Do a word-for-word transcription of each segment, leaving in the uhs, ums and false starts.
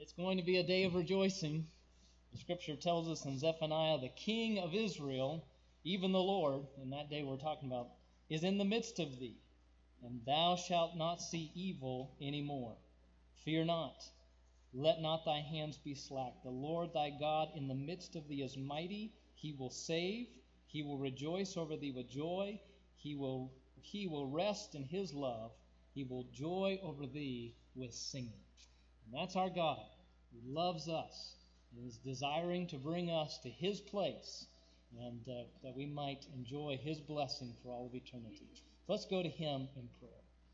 It's going to be a day of rejoicing. The scripture tells us in Zephaniah, the King of Israel, even the Lord, and that day we're talking about, is in the midst of thee, and thou shalt not see evil any more. Fear not, let not thy hands be slack. The Lord thy God in the midst of thee is mighty. He will save. He will rejoice over thee with joy. He will, he will rest in his love. He will joy over thee with singing. And that's our God. He loves us and is desiring to bring us to his place, and uh, that we might enjoy his blessing for all of eternity. Let's go to him in prayer.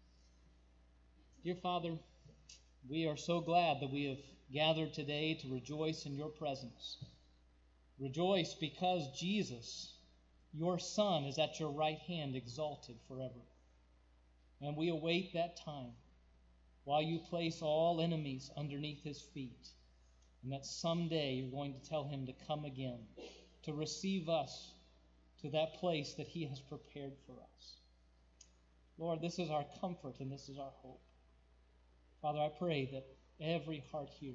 Dear Father, we are so glad that we have gathered today to rejoice in your presence. Rejoice because Jesus, your Son, is at your right hand exalted forever. And we await that time while you place all enemies underneath his feet, and that someday you're going to tell him to come again, to receive us to that place that he has prepared for us. Lord, this is our comfort and this is our hope. Father, I pray that every heart here,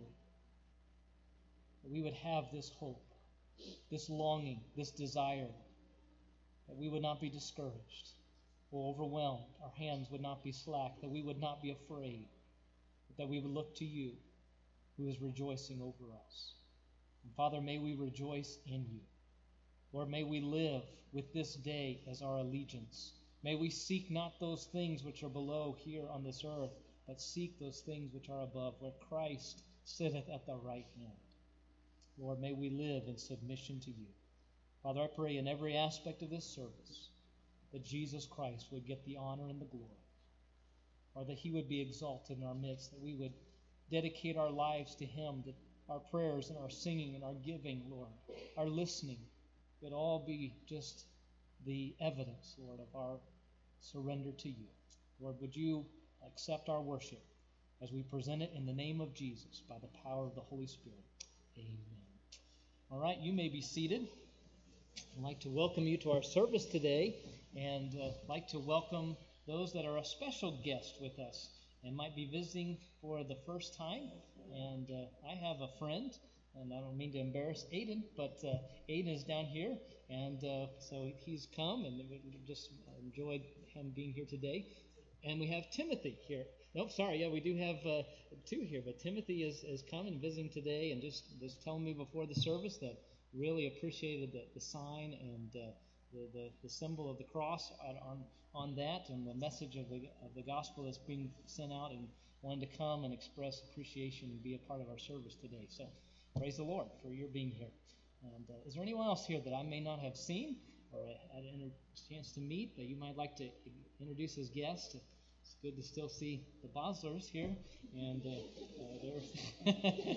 that we would have this hope, this longing, this desire, that we would not be discouraged or overwhelmed, our hands would not be slack, that we would not be afraid, but that we would look to you, who is rejoicing over us. And Father, may we rejoice in you. Lord, may we live with this day as our allegiance. May we seek not those things which are below here on this earth, but seek those things which are above, where Christ sitteth at the right hand. Lord, may we live in submission to you. Father, I pray in every aspect of this service that Jesus Christ would get the honor and the glory, or that he would be exalted in our midst, that we would dedicate our lives to him, that our prayers and our singing and our giving, Lord, our listening, would all be just the evidence, Lord, of our surrender to you. Lord, would you accept our worship as we present it in the name of Jesus by the power of the Holy Spirit. Amen. All right, you may be seated. I'd like to welcome you to our service today, and uh, like to welcome those that are a special guest with us and might be visiting for the first time. And uh, I have a friend, and I don't mean to embarrass Aiden, but uh, Aiden is down here, and uh, so he's come, and we just enjoyed him being here today. And we have Timothy here. Nope, sorry, yeah, we do have uh, two here, but Timothy is, is coming, visiting today, and just, just telling me before the service that really appreciated the, the sign and uh, the, the, the symbol of the cross on, on on that, and the message of the of the gospel that's being sent out, and wanted to come and express appreciation and be a part of our service today. So praise the Lord for your being here. And uh, is there anyone else here that I may not have seen or had a chance to meet that you might like to introduce as guests? It's good to still see the Boslers here, and uh, uh, they're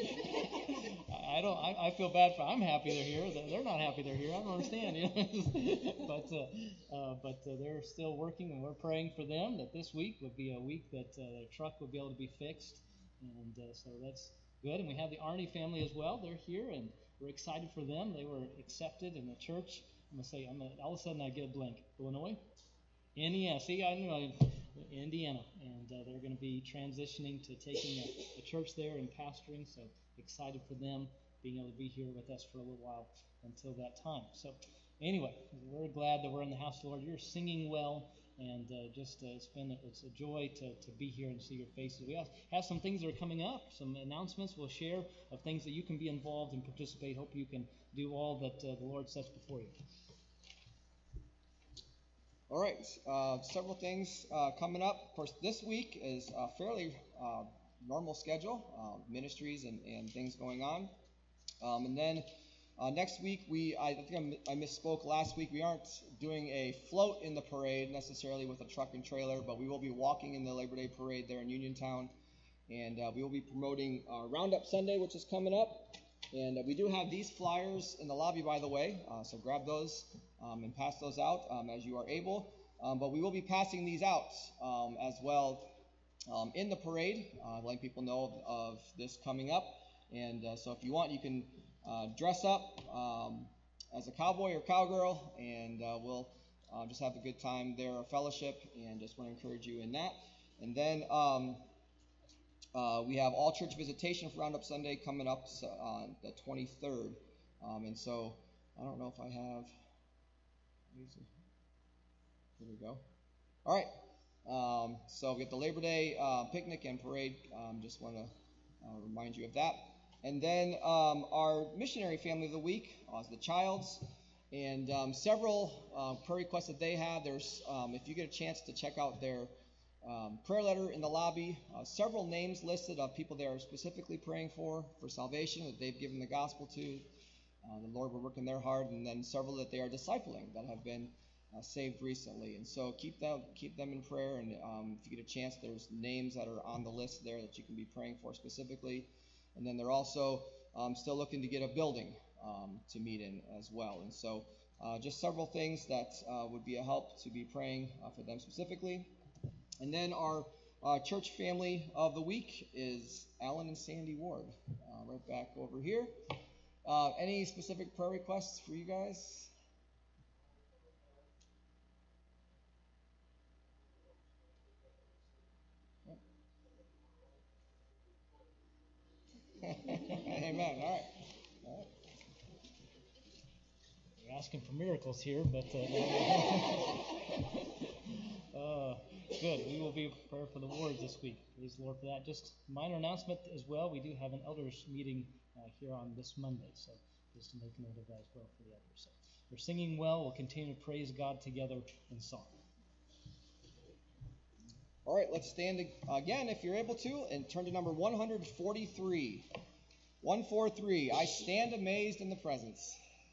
I don't. I, I feel bad for. I'm happy they're here. They're not happy they're here. I don't understand. You know? but uh, uh, but uh, they're still working, and we're praying for them that this week would be a week that uh, their truck would be able to be fixed, and uh, so that's good. And we have the Arnie family as well. They're here, and we're excited for them. They were accepted in the church. I'm gonna say. I'm gonna, all of a sudden I get a blank. Illinois, Indiana. See, I know Indiana, and uh, they're going to be transitioning to taking a, a church there and pastoring. So excited for them being able to be here with us for a little while until that time. So anyway, we're glad that we're in the house of the Lord. You're singing well, and uh, just uh, it's been a, it's a joy to, to be here and see your faces. We have some things that are coming up, some announcements we'll share of things that you can be involved and participate. Hope you can do all that uh, the Lord sets before you. All right, uh, several things uh, coming up. Of course, this week is a fairly uh, normal schedule, uh, ministries and, and things going on. Um, and then uh, next week, we I think I misspoke last week. We aren't doing a float in the parade necessarily with a truck and trailer, but we will be walking in the Labor Day parade there in Uniontown. And uh, we will be promoting uh, Roundup Sunday, which is coming up. And uh, we do have these flyers in the lobby, by the way, uh, so grab those um, and pass those out um, as you are able. Um, but we will be passing these out um, as well um, in the parade, uh, letting people know of, of this coming up. And uh, so if you want, you can uh, dress up um, as a cowboy or cowgirl, and uh, we'll uh, just have a good time there, a fellowship, and just want to encourage you in that. And then um, uh, we have all church visitation for Roundup Sunday coming up on the twenty-third. Um, and so I don't know if I have. Here we go. All right. Um, so we get the Labor Day uh, picnic and parade. Um, just want to uh, remind you of that. And then um, our missionary family of the week uh, is the Childs. And um, several uh, prayer requests that they have. There's, um, if you get a chance to check out their um, prayer letter in the lobby, uh, several names listed of people they are specifically praying for, for salvation, that they've given the gospel to. Uh, the Lord will work in their heart, and then several that they are discipling that have been uh, saved recently. And so keep them keep them in prayer, and um, if you get a chance, there's names that are on the list there that you can be praying for specifically. And then they're also um, still looking to get a building um, to meet in as well. And so uh, just several things that uh, would be a help to be praying uh, for them specifically. And then our uh, church family of the week is Alan and Sandy Ward, uh, right back over here. Uh, any specific prayer requests for you guys? Amen. All right. All right. You're asking for miracles here, but uh, uh, good. We will be prepared for the wards this week. Praise the Lord for that. Just a minor announcement as well. We do have an elders meeting uh, here on this Monday, so just to make note of that as well for the elders. So we're singing well. We'll continue to praise God together in song. All right, let's stand again if you're able to, and turn to number one forty-three. one forty-three, I stand amazed in the presence.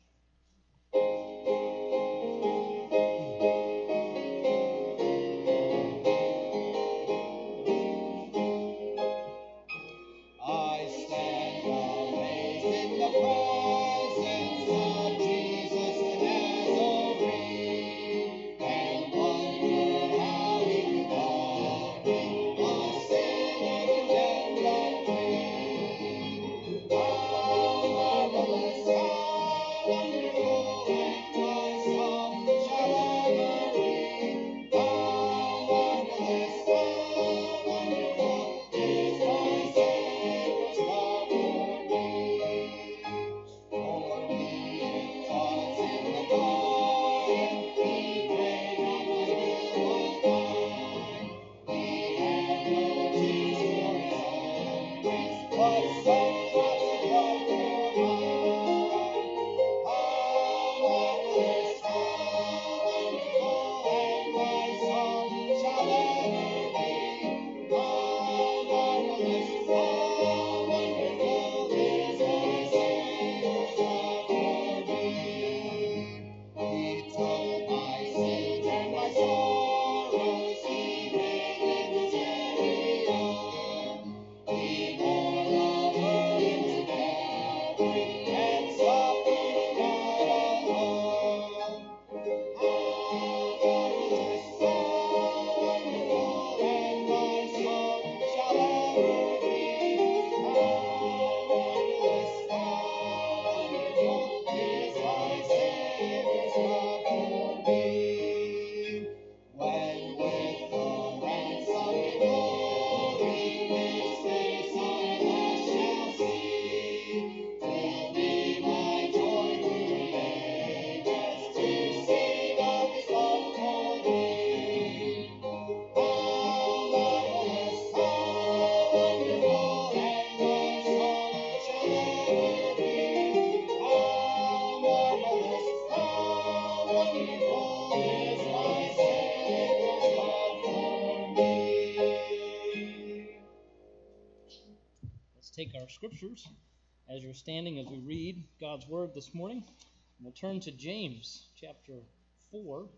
Take our scriptures as you're standing as we read God's word this morning. We'll turn to James chapter four.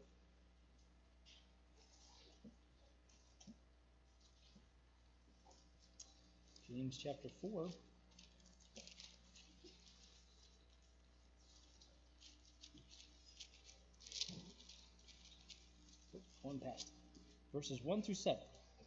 James chapter four. One past. Verses one through seven.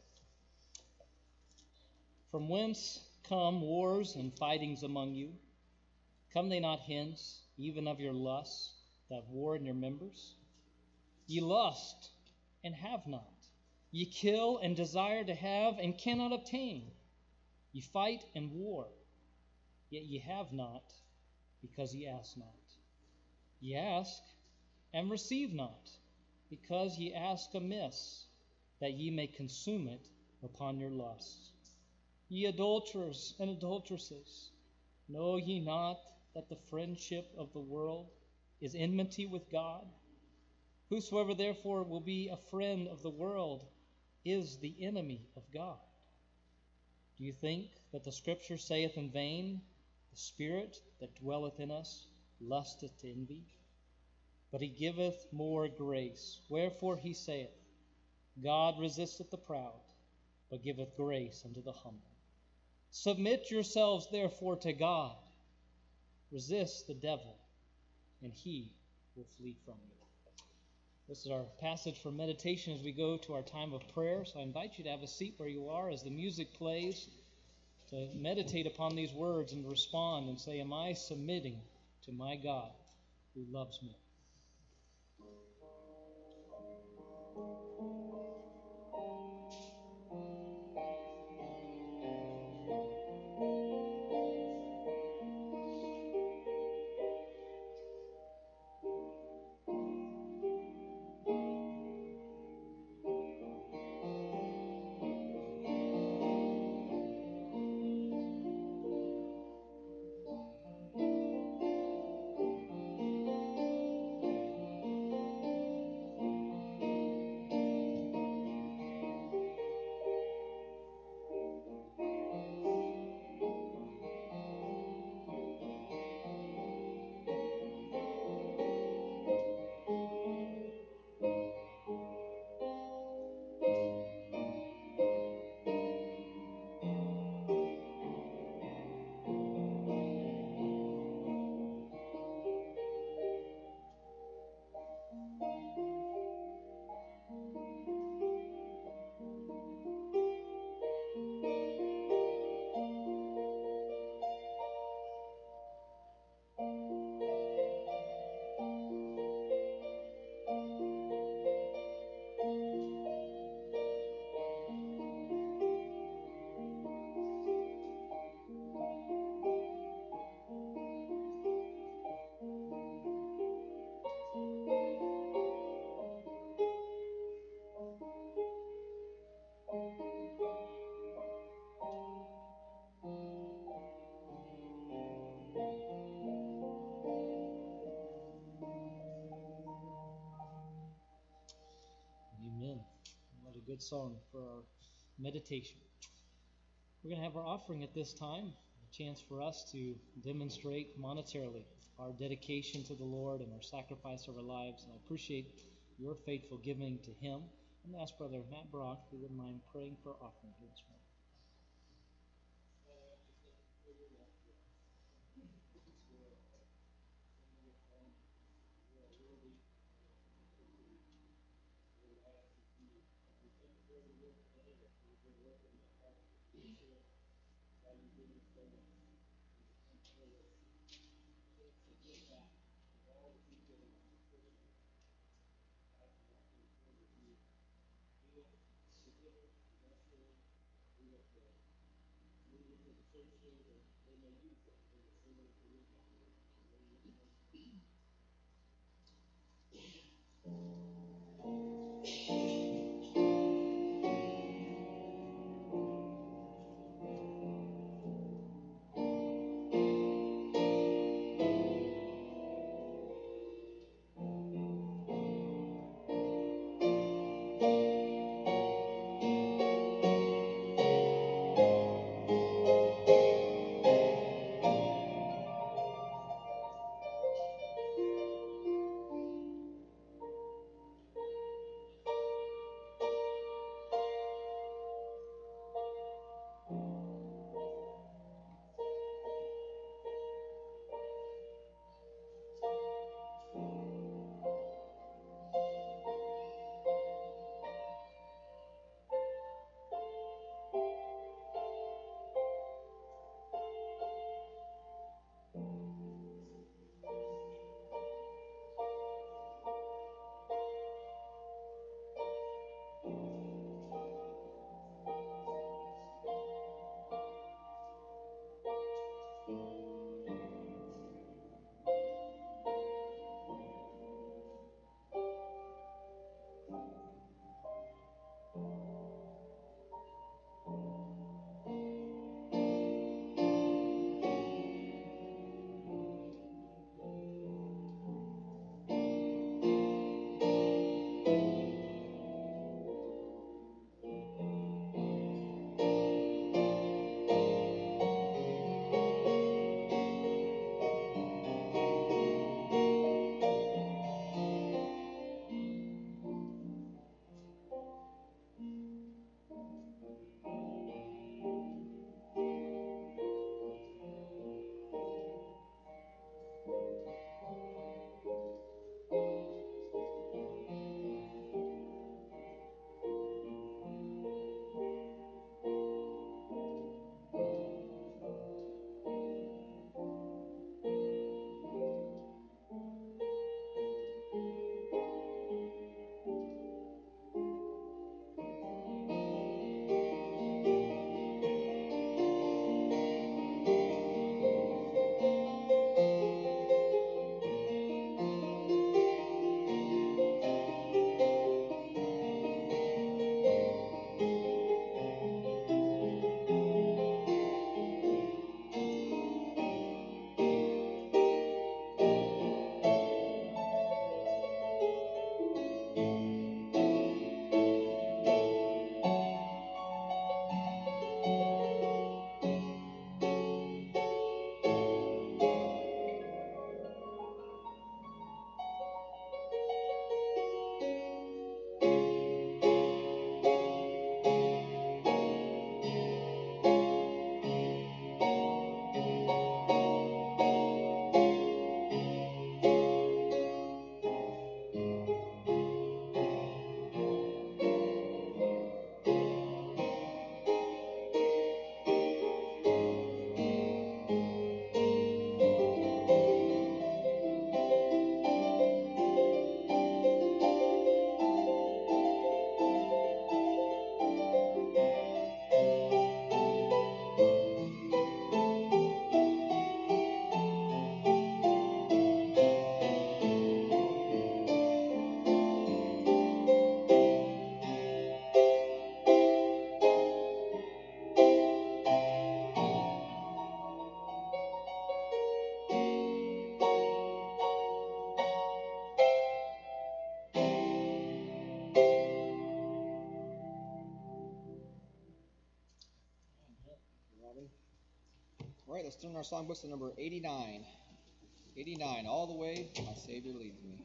From whence come wars and fightings among you? Come they not hence, even of your lusts that war in your members? Ye lust and have not. Ye kill and desire to have and cannot obtain. Ye fight and war, yet ye have not, because ye ask not. Ye ask, and receive not, because ye ask amiss, that ye may consume it upon your lusts. Ye adulterers and adulteresses, know ye not that the friendship of the world is enmity with God? Whosoever therefore will be a friend of the world is the enemy of God. Do you think that the Scripture saith in vain, the Spirit that dwelleth in us lusteth to envy? But he giveth more grace. Wherefore he saith, God resisteth the proud, but giveth grace unto the humble. Submit yourselves therefore to God. Resist the devil, and he will flee from you. This is our passage for meditation as we go to our time of prayer. So I invite you to have a seat where you are as the music plays, to meditate upon these words and respond and say, am I submitting to my God who loves me? Amen. What a good song for our meditation. We're going to have our offering at this time, a chance for us to demonstrate monetarily our dedication to the Lord and our sacrifice of our lives. And I appreciate your faithful giving to Him. I'm going to ask Brother Matt Brock, if he wouldn't mind praying for our offering here this morning. open. All right, let's turn our songbooks to number eighty-nine. eighty-nine, All the Way My Savior Leads Me.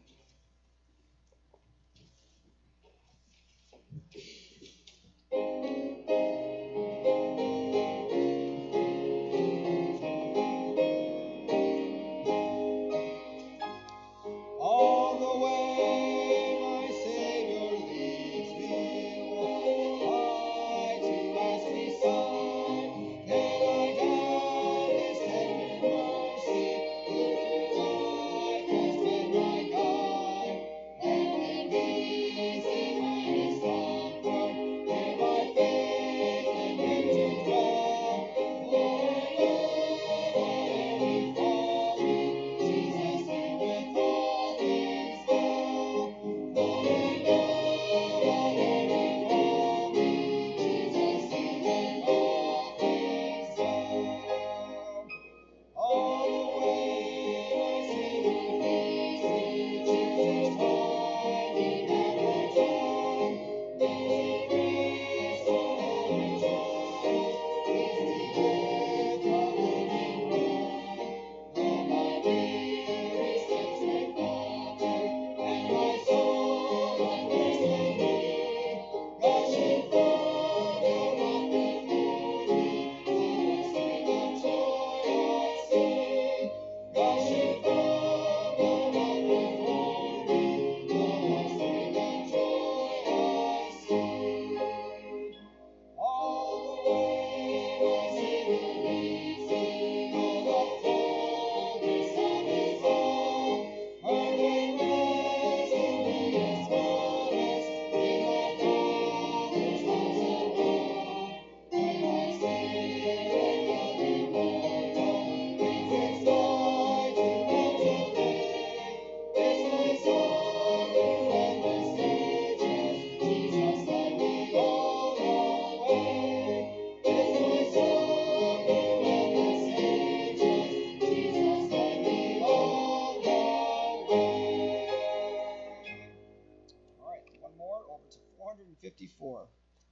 fifty-four.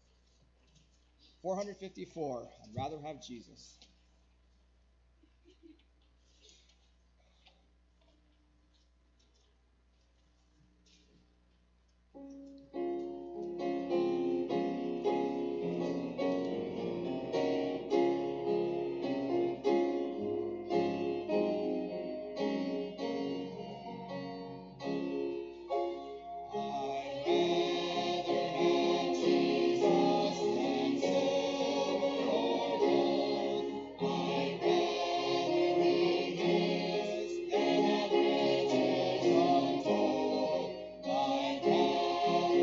four fifty-four. I'd rather have Jesus. Thank you.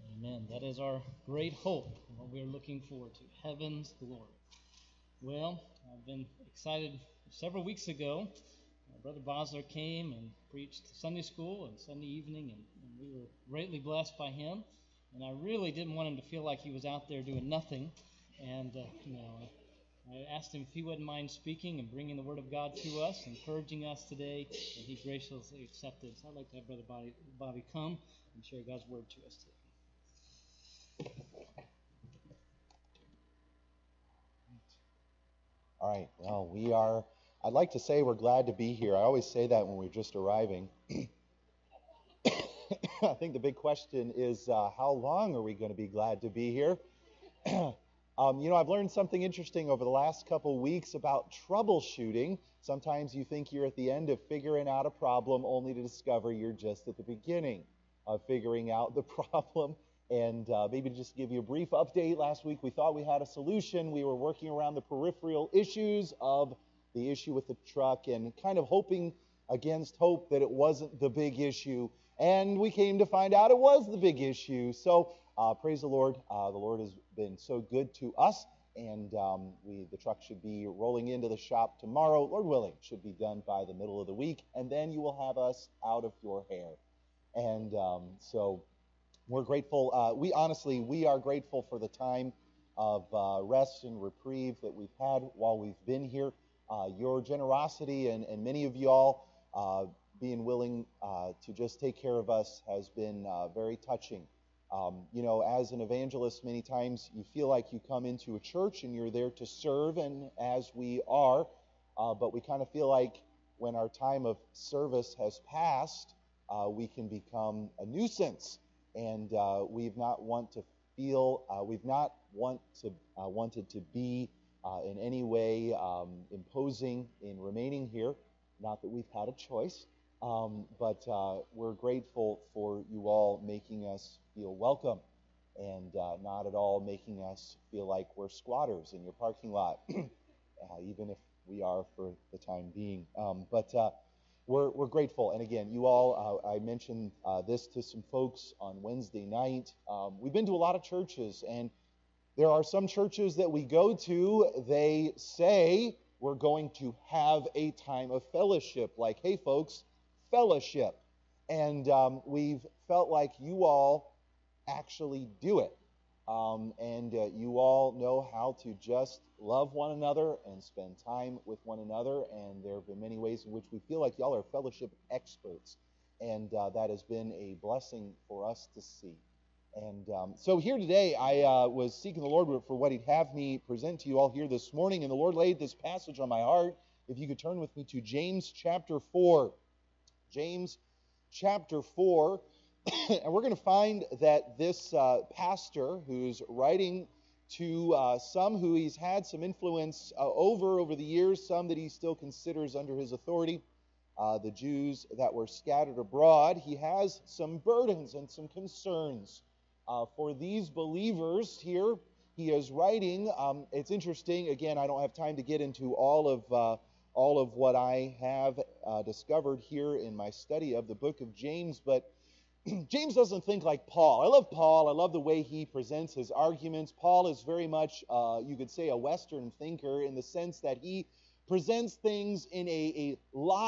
Amen. That is our great hope, and what we're looking forward to, heaven's glory. Well, I've been excited. Several weeks ago, uh, Brother Bosler came and preached Sunday school and Sunday evening, and, and we were greatly blessed by him. And I really didn't want him to feel like he was out there doing nothing. And, uh, you know, I asked him if he wouldn't mind speaking and bringing the Word of God to us, encouraging us today, and he graciously accepted. So I'd like to have Brother Bobby, Bobby come and share God's Word to us today. All right. Well, we are, I'd like to say we're glad to be here. I always say that when we're just arriving. I think the big question is, uh, how long are we going to be glad to be here? um, you know, I've learned something interesting over the last couple weeks about troubleshooting. Sometimes you think you're at the end of figuring out a problem only to discover you're just at the beginning of figuring out the problem. And uh, maybe to just give you a brief update, last week we thought we had a solution. We were working around the peripheral issues of the issue with the truck and kind of hoping against hope that it wasn't the big issue. And we came to find out it was the big issue. So uh, praise the Lord. Uh, the Lord has been so good to us. And um, we the truck should be rolling into the shop tomorrow. Lord willing, should be done by the middle of the week. And then you will have us out of your hair. And um, so... We're grateful. Uh, we honestly, we are grateful for the time of uh, rest and reprieve that we've had while we've been here. Uh, your generosity and, and many of y'all uh, being willing uh, to just take care of us has been uh, very touching. Um, you know, as an evangelist, many times you feel like you come into a church and you're there to serve, and as we are, uh, but we kind of feel like when our time of service has passed, uh, we can become a nuisance. And uh, we've not want to feel, uh, we've not want to uh, wanted to be uh, in any way um, imposing in remaining here. Not that we've had a choice, um, but uh, we're grateful for you all making us feel welcome, and uh, not at all making us feel like we're squatters in your parking lot, uh, even if we are for the time being. Um, but. Uh, We're, we're grateful. And again, you all, uh, I mentioned uh, this to some folks on Wednesday night. Um, we've been to a lot of churches, and there are some churches that we go to, they say we're going to have a time of fellowship. Like, hey folks, fellowship. And um, we've felt like you all actually do it. Um, and uh, you all know how to just love one another and spend time with one another. And there have been many ways in which we feel like y'all are fellowship experts. And uh, that has been a blessing for us to see. And um, so here today, I uh, was seeking the Lord for what He'd have me present to you all here this morning. And the Lord laid this passage on my heart. If you could turn with me to James chapter four. James chapter four. And we're going to find that this uh, pastor who's writing to uh, some who he's had some influence uh, over over the years, some that he still considers under his authority, uh, the Jews that were scattered abroad, he has some burdens and some concerns uh, for these believers here. He is writing. Um, it's interesting. Again, I don't have time to get into all of uh, all of what I have uh, discovered here in my study of the book of James, but James doesn't think like Paul. I love Paul. I love the way he presents his arguments. Paul is very much, uh, you could say, a Western thinker in the sense that he presents things in a, a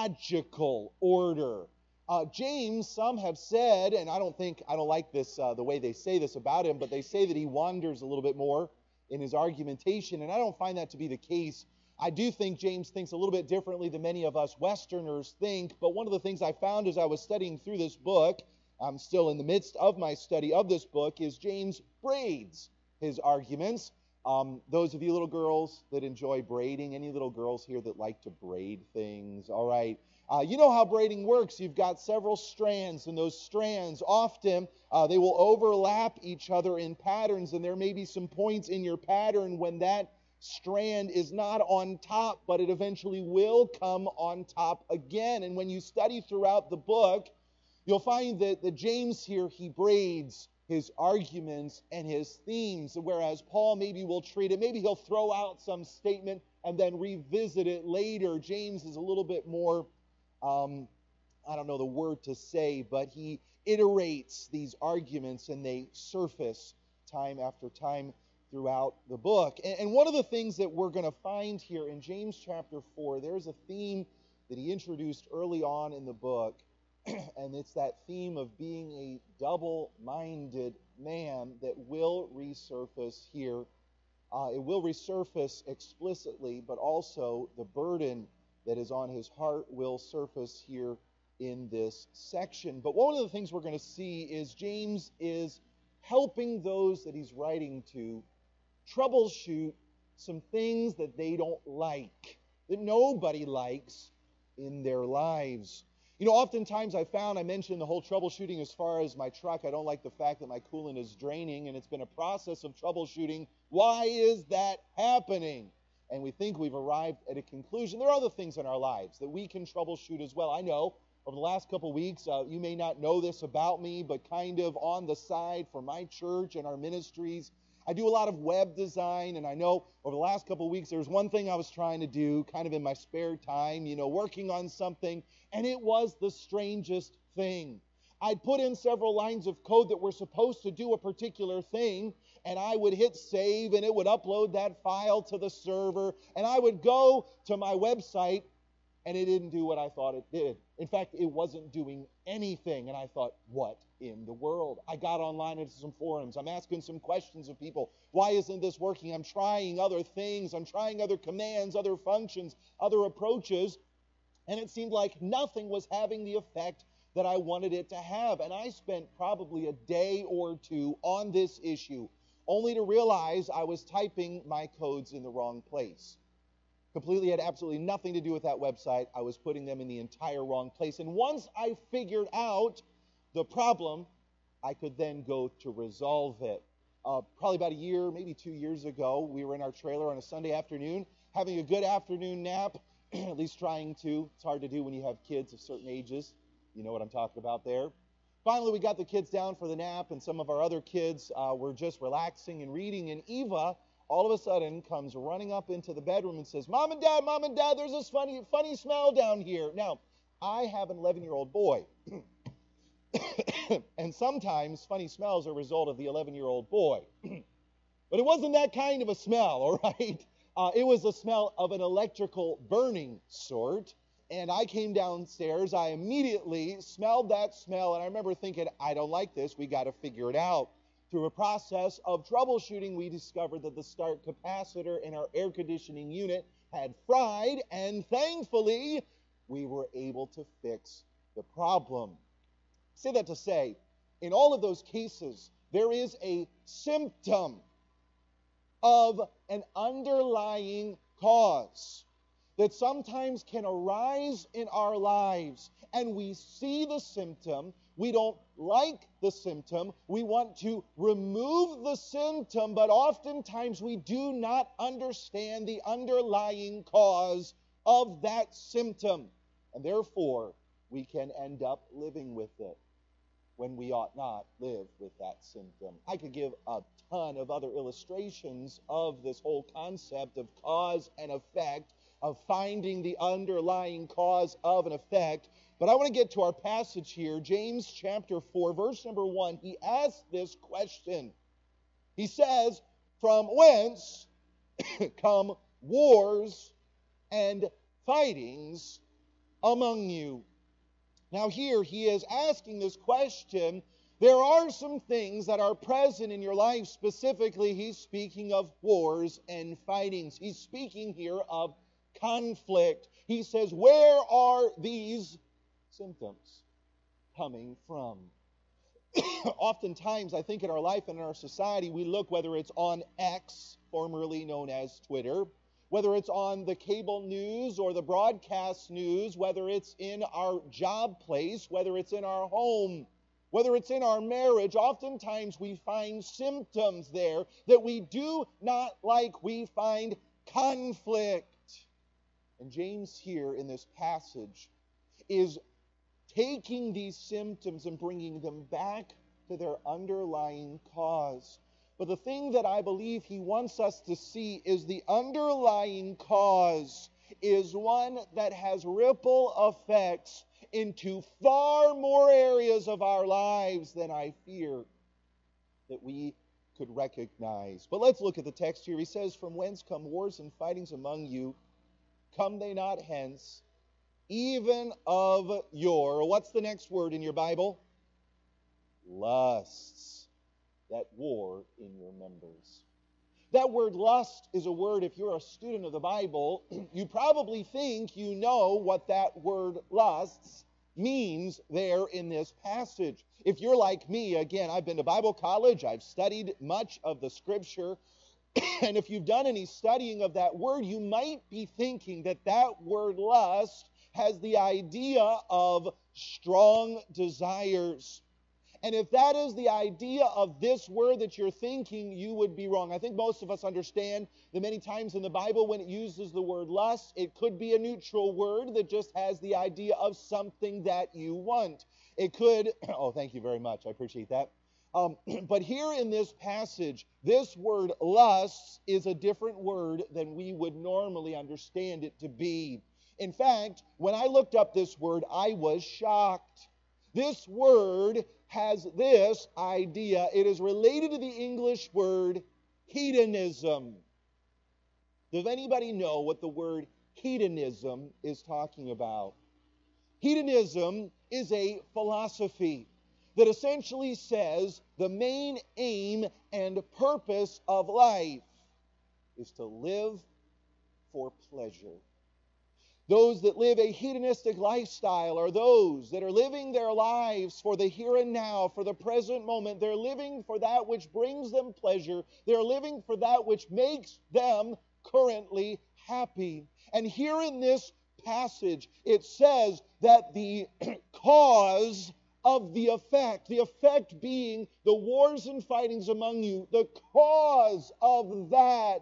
logical order. Uh, James, some have said, and I don't think, I don't like this, uh, the way they say this about him, but they say that he wanders a little bit more in his argumentation, and I don't find that to be the case. I do think James thinks a little bit differently than many of us Westerners think, but one of the things I found as I was studying through this book, I'm still in the midst of my study of this book, is James braids his arguments. Um, those of you little girls that enjoy braiding, any little girls here that like to braid things, all right. Uh, you know how braiding works. You've got several strands, and those strands often, uh, they will overlap each other in patterns, and there may be some points in your pattern when that strand is not on top, but it eventually will come on top again. And when you study throughout the book, you'll find that, that James here, he braids his arguments and his themes, whereas Paul maybe will treat it, maybe he'll throw out some statement and then revisit it later. James is a little bit more um, I don't know the word to say, but he iterates these arguments and they surface time after time throughout the book. And, and one of the things that we're going to find here in James chapter four, there's a theme that he introduced early on in the book, and it's that theme of being a double-minded man that will resurface here. Uh, it will resurface explicitly, but also the burden that is on his heart will surface here in this section. But one of the things we're going to see is James is helping those that he's writing to troubleshoot some things that they don't like, that nobody likes in their lives. You know, oftentimes I found, I mentioned the whole troubleshooting as far as my truck. I don't like the fact that my coolant is draining, and it's been a process of troubleshooting. Why is that happening? And we think we've arrived at a conclusion. There are other things in our lives that we can troubleshoot as well. I know over the last couple of weeks, uh, you may not know this about me, but kind of on the side for my church and our ministries, I do a lot of web design, and I know over the last couple of weeks there was one thing I was trying to do kind of in my spare time, you know, working on something, and it was the strangest thing. I'd put in several lines of code that were supposed to do a particular thing, and I would hit save, and it would upload that file to the server, and I would go to my website, and it didn't do what I thought it did. In fact, it wasn't doing anything, and I thought, what in the world? I got online into some forums. I'm asking some questions of people. Why isn't this working? I'm trying other things. I'm trying other commands, other functions, other approaches, and it seemed like nothing was having the effect that I wanted it to have. And I spent probably a day or two on this issue, only to realize I was typing my codes in the wrong place. Completely had absolutely nothing to do with that website. I was putting them in the entire wrong place. And once I figured out the problem, I could then go to resolve it. Uh, probably about a year, maybe two years ago, we were in our trailer on a Sunday afternoon, having a good afternoon nap, at least trying to. It's hard to do when you have kids of certain ages. You know what I'm talking about there. Finally, we got the kids down for the nap, and some of our other kids uh, were just relaxing and reading, and Eva all of a sudden comes running up into the bedroom and says, Mom and Dad, Mom and Dad, there's this funny, funny smell down here. Now, I have an eleven-year-old boy. And sometimes funny smells are a result of the eleven-year-old boy. But it wasn't that kind of a smell, all right? Uh, it was a smell of an electrical burning sort. And I came downstairs. I immediately smelled that smell. And I remember thinking, I don't like this. We got to figure it out. Through a process of troubleshooting, we discovered that the start capacitor in our air conditioning unit had fried. And thankfully, we were able to fix the problem. Say that to say, in all of those cases, there is a symptom of an underlying cause that sometimes can arise in our lives, and we see the symptom, we don't like the symptom, we want to remove the symptom, but oftentimes we do not understand the underlying cause of that symptom, and therefore we can end up living with it when we ought not live with that symptom. I could give a ton of other illustrations of this whole concept of cause and effect, of finding the underlying cause of an effect. But I want to get to our passage here, James chapter four, verse number one. He asks this question. He says, from whence come wars and fightings among you? Now here he is asking this question. There are some things that are present in your life. Specifically, he's speaking of wars and fightings. He's speaking here of conflict. He says, where are these symptoms coming from? Oftentimes, I think in our life and in our society, we look whether it's on X, formerly known as Twitter, whether it's on the cable news or the broadcast news, whether it's in our job place, whether it's in our home, whether it's in our marriage, oftentimes we find symptoms there that we do not like. We find conflict. And James here in this passage is taking these symptoms and bringing them back to their underlying cause. But the thing that I believe he wants us to see is the underlying cause is one that has ripple effects into far more areas of our lives than I fear that we could recognize. But let's look at the text here. He says, "From whence come wars and fightings among you? Come they not hence, even of your," what's the next word in your Bible? Lusts, that war in your members. That word lust is a word, if you're a student of the Bible, you probably think you know what that word lusts means there in this passage. If you're like me, again, I've been to Bible college, I've studied much of the Scripture, and if you've done any studying of that word, you might be thinking that that word lust has the idea of strong desires. And if that is the idea of this word that you're thinking, you would be wrong. I think most of us understand that many times in the Bible when it uses the word lust, it could be a neutral word that just has the idea of something that you want. It could, oh, thank you very much. I appreciate that. Um, but here in this passage, this word lust is a different word than we would normally understand it to be. In fact, when I looked up this word, I was shocked. This word has this idea. It is related to the English word hedonism. Does anybody know what the word hedonism is talking about? Hedonism is a philosophy that essentially says the main aim and purpose of life is to live for pleasure. Those that live a hedonistic lifestyle are those that are living their lives for the here and now, for the present moment. They're living for that which brings them pleasure. They're living for that which makes them currently happy. And here in this passage, it says that the cause of the effect, the effect being the wars and fightings among you, the cause of that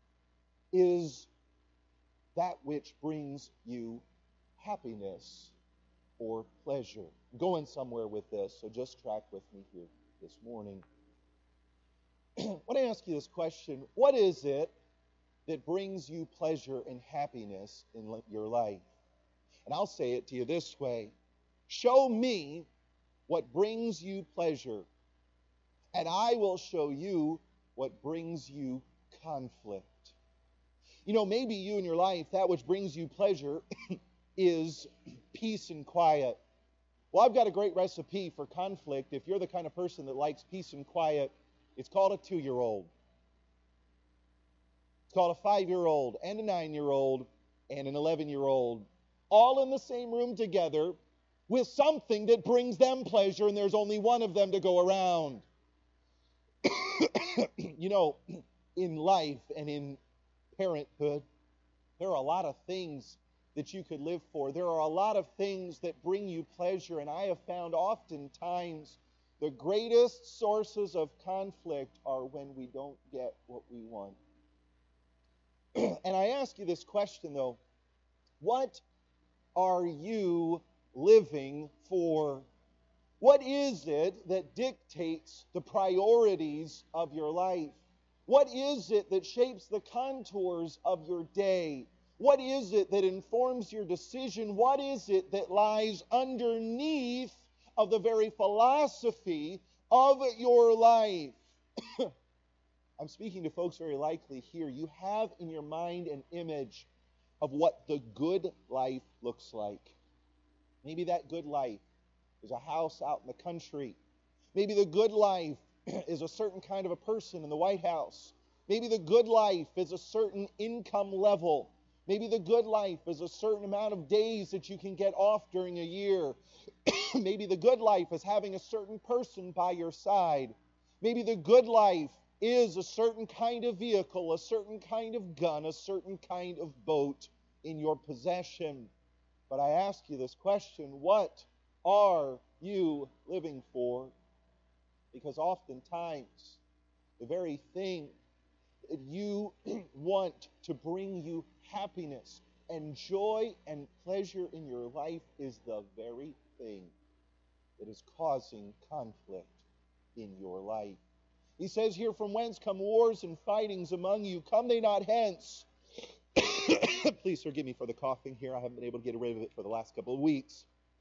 is that which brings you happiness or pleasure. I'm going somewhere with this, so just track with me here this morning. I want to ask you this question. What is it that brings you pleasure and happiness in your life? And I'll say it to you this way. Show me what brings you pleasure, and I will show you what brings you conflict. You know, maybe you in your life, that which brings you pleasure is peace and quiet. Well, I've got a great recipe for conflict. If you're the kind of person that likes peace and quiet, it's called a two-year-old. It's called a five-year-old and a nine-year-old and an eleven-year-old, all in the same room together with something that brings them pleasure, and there's only one of them to go around. You know, in life and in parenthood, there are a lot of things that you could live for. There are a lot of things that bring you pleasure, and I have found oftentimes the greatest sources of conflict are when we don't get what we want. And I ask you this question, though. What are you living for? What is it that dictates the priorities of your life? What is it that shapes the contours of your day? What is it that informs your decision? What is it that lies underneath of the very philosophy of your life? I'm speaking to folks very likely here. You have in your mind an image of what the good life looks like. Maybe that good life is a house out in the country. Maybe the good life is a certain kind of a person in the White House. Maybe the good life is a certain income level. Maybe the good life is a certain amount of days that you can get off during a year. Maybe the good life is having a certain person by your side. Maybe the good life is a certain kind of vehicle, a certain kind of gun, a certain kind of boat in your possession. But I ask you this question, what are you living for? Because oftentimes, the very thing that you want to bring you happiness and joy and pleasure in your life is the very thing that is causing conflict in your life. He says here, from whence come wars and fightings among you? Come they not hence? Please forgive me for the coughing here. I haven't been able to get rid of it for the last couple of weeks.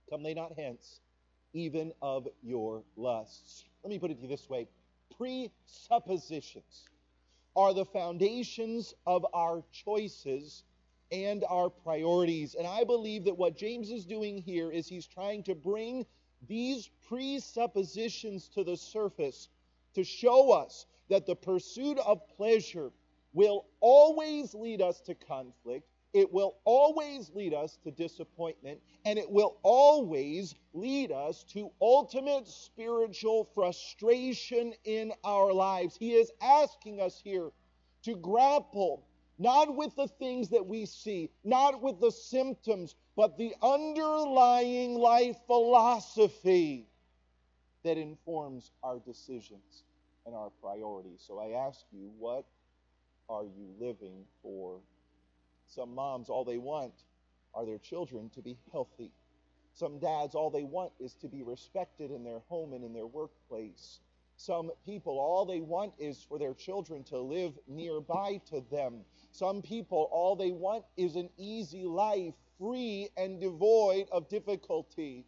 come they not hence, even of your lusts. Let me put it to you this way. Presuppositions are the foundations of our choices and our priorities. And I believe that what James is doing here is he's trying to bring these presuppositions to the surface to show us that the pursuit of pleasure will always lead us to conflict, it will always lead us to disappointment, and it will always lead us to ultimate spiritual frustration in our lives. He is asking us here to grapple not with the things that we see, not with the symptoms, but the underlying life philosophy that informs our decisions and our priorities. So I ask you, what are you living for? Some moms, all they want are their children to be healthy. Some dads, all they want is to be respected in their home and in their workplace. Some people, all they want is for their children to live nearby to them. Some people, all they want is an easy life, free and devoid of difficulty.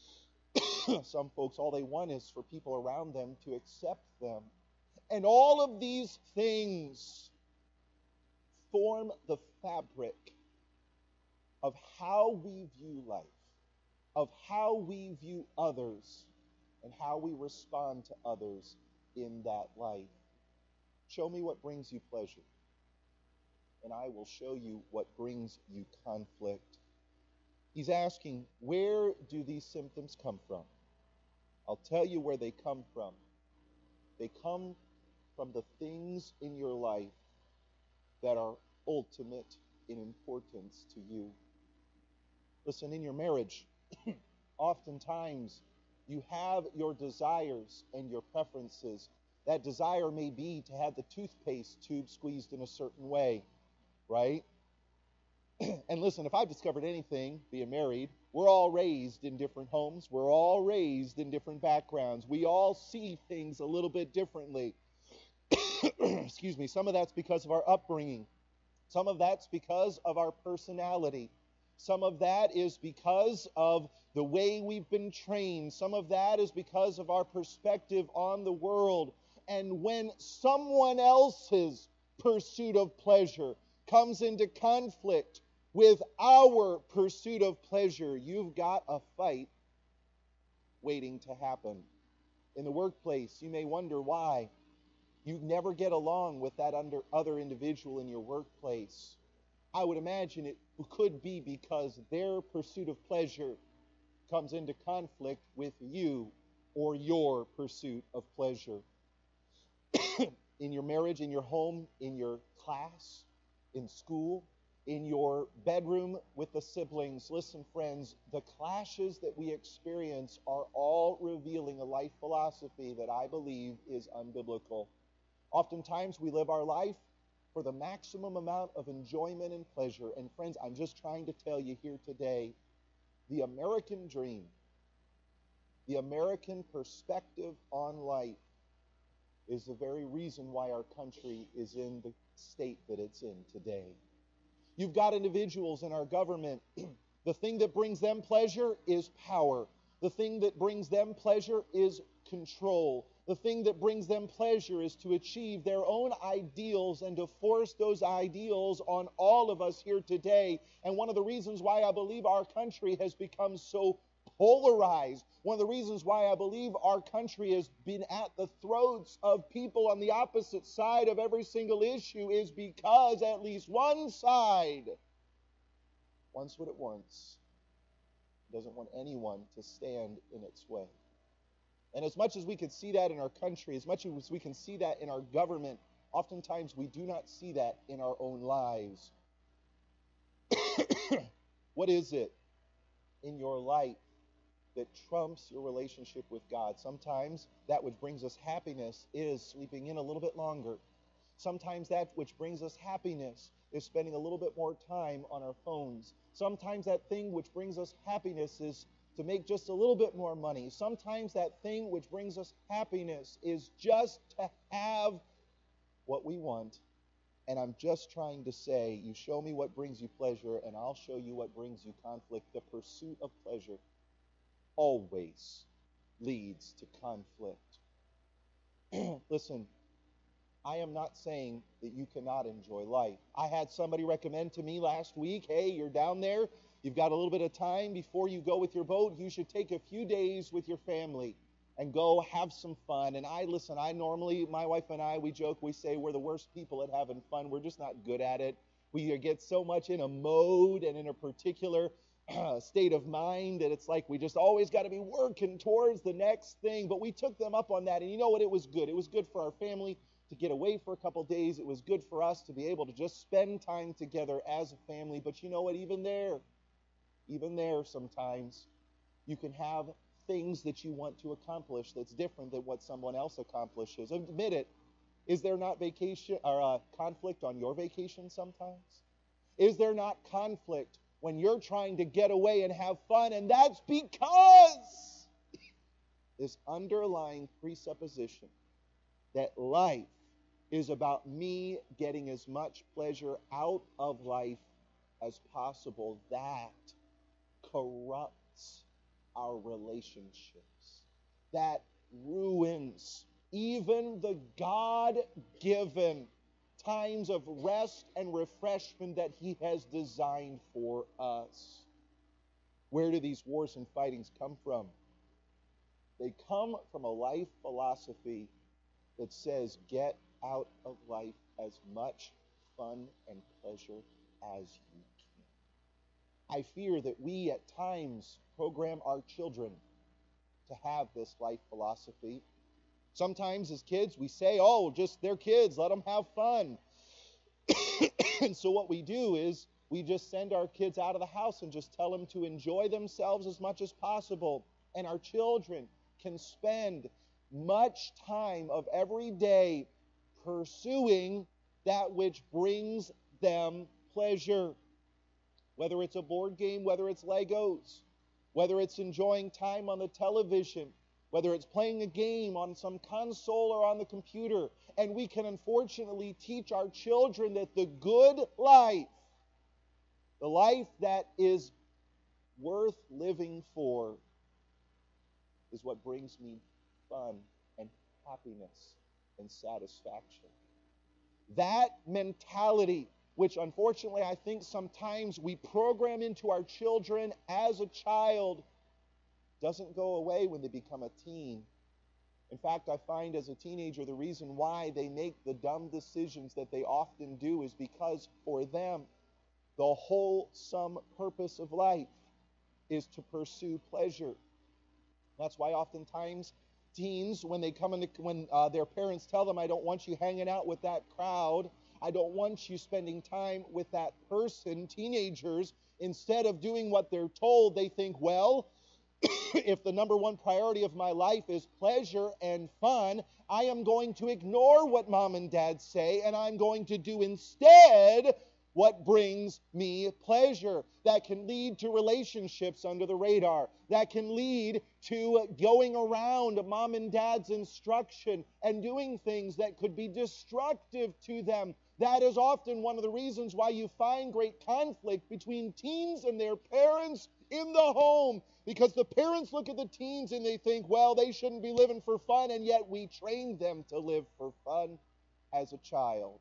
Some folks, all they want is for people around them to accept them. And all of these things form the fabric of how we view life, of how we view others, and how we respond to others in that life. Show me what brings you pleasure, and I will show you what brings you conflict. He's asking, where do these symptoms come from? I'll tell you where they come from. They come from the things in your life that are ultimate in importance to you. Listen, in your marriage, oftentimes you have your desires and your preferences. That desire may be to have the toothpaste tube squeezed in a certain way, right? And listen, if I've discovered anything being married, we're all raised in different homes. We're all raised in different backgrounds. We all see things a little bit differently. Excuse me. Some of that's because of our upbringing. Some of that's because of our personality. Some of that is because of the way we've been trained. Some of that is because of our perspective on the world. And when someone else's pursuit of pleasure comes into conflict with our pursuit of pleasure, you've got a fight waiting to happen. In the workplace, you may wonder why you never get along with that under other individual in your workplace. I would imagine it could be because their pursuit of pleasure comes into conflict with you or your pursuit of pleasure. In your marriage, in your home, in your class, in school, in your bedroom with the siblings. Listen, friends, the clashes that we experience are all revealing a life philosophy that I believe is unbiblical. Oftentimes we live our life for the maximum amount of enjoyment and pleasure. And friends, I'm just trying to tell you here today, the American dream, the American perspective on life is the very reason why our country is in the state that it's in today. You've got individuals in our government. The thing that brings them pleasure is power. The thing that brings them pleasure is control. The thing that brings them pleasure is to achieve their own ideals and to force those ideals on all of us here today. And one of the reasons why I believe our country has become so polarized, one of the reasons why I believe our country has been at the throats of people on the opposite side of every single issue is because at least one side wants what it wants, doesn't want anyone to stand in its way. And as much as we can see that in our country, as much as we can see that in our government, oftentimes we do not see that in our own lives. What is it in your life that trumps your relationship with God? Sometimes that which brings us happiness is sleeping in a little bit longer. Sometimes that which brings us happiness is spending a little bit more time on our phones. Sometimes that thing which brings us happiness is to make just a little bit more money. Sometimes that thing which brings us happiness is just to have what we want. And I'm just trying to say, you show me what brings you pleasure, and I'll show you what brings you conflict. The pursuit of pleasure always leads to conflict. Listen, I am not saying that you cannot enjoy life. I had somebody recommend to me last week, hey, you're down there, you've got a little bit of time before you go with your boat, you should take a few days with your family and go have some fun. And I, listen, I normally, my wife and I, we joke, we say we're the worst people at having fun. We're just not good at it. We get so much in a mode and in a particular state of mind that it's like we just always got to be working towards the next thing. But we took them up on that, and you know what? It was good. It was good for our family to get away for a couple days. It was good for us to be able to just spend time together as a family. But you know what? Even there, even there sometimes you can have things that you want to accomplish that's different than what someone else accomplishes. Admit it. Is there not vacation or uh, conflict on your vacation sometimes? Is there not conflict when you're trying to get away and have fun? And that's because this underlying presupposition that life is about me getting as much pleasure out of life as possible, that corrupts our relationships. That ruins even the God-given times of rest and refreshment that He has designed for us. Where do these wars and fightings come from? They come from a life philosophy that says, get out of life as much fun and pleasure as you can. I fear that we at times program our children to have this life philosophy. Sometimes as kids we say, oh, just they're kids, let them have fun. And so what we do is we just send our kids out of the house and just tell them to enjoy themselves as much as possible. And our children can spend much time of every day pursuing that which brings them pleasure. Whether it's a board game, whether it's Legos, whether it's enjoying time on the television, whether it's playing a game on some console or on the computer. And we can unfortunately teach our children that the good life, the life that is worth living for, is what brings me fun and happiness and satisfaction. That mentality, which unfortunately I think sometimes we program into our children as a child, doesn't go away when they become a teen. In fact, I find as a teenager the reason why they make the dumb decisions that they often do is because for them, the wholesome purpose of life is to pursue pleasure. That's why oftentimes teens, when they come into, when uh, their parents tell them, I don't want you hanging out with that crowd, I don't want you spending time with that person, teenagers, instead of doing what they're told, they think, well, if the number one priority of my life is pleasure and fun, I am going to ignore what mom and dad say, and I'm going to do instead what brings me pleasure. That can lead to relationships under the radar. That can lead to going around mom and dad's instruction and doing things that could be destructive to them. That is often one of the reasons why you find great conflict between teens and their parents in the home. Because the parents look at the teens and they think, well, they shouldn't be living for fun, and yet we trained them to live for fun as a child.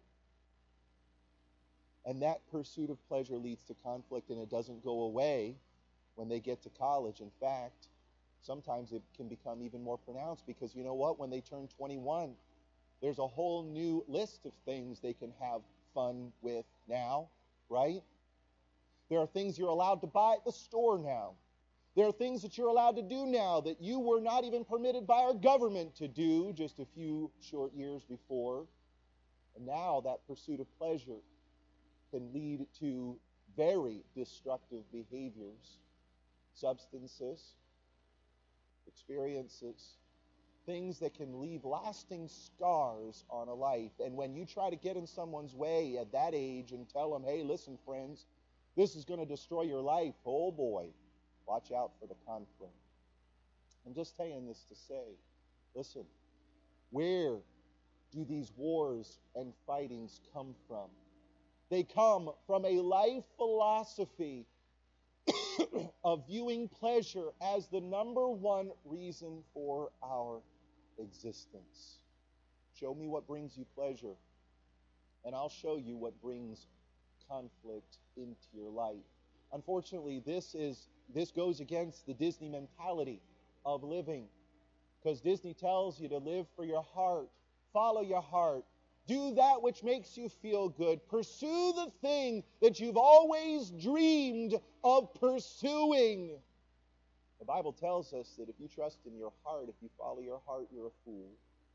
And that pursuit of pleasure leads to conflict, and it doesn't go away when they get to college. In fact, sometimes it can become even more pronounced because you know what? When they turn twenty-one, there's a whole new list of things they can have fun with now, right? There are things you're allowed to buy at the store now. There are things that you're allowed to do now that you were not even permitted by our government to do just a few short years before. And now that pursuit of pleasure can lead to very destructive behaviors, substances, experiences, things that can leave lasting scars on a life. And when you try to get in someone's way at that age and tell them, hey, listen, friends, this is going to destroy your life, oh boy, watch out for the conflict. I'm just saying this to say, listen, where do these wars and fightings come from? They come from a life philosophy of viewing pleasure as the number one reason for our existence. Show me what brings you pleasure, and I'll show you what brings conflict into your life. Unfortunately, this is this goes against the Disney mentality of living, because Disney tells you to live for your heart, follow your heart, do that which makes you feel good, pursue the thing that you've always dreamed of pursuing. The Bible tells us that if you trust in your heart, if you follow your heart, you're a fool.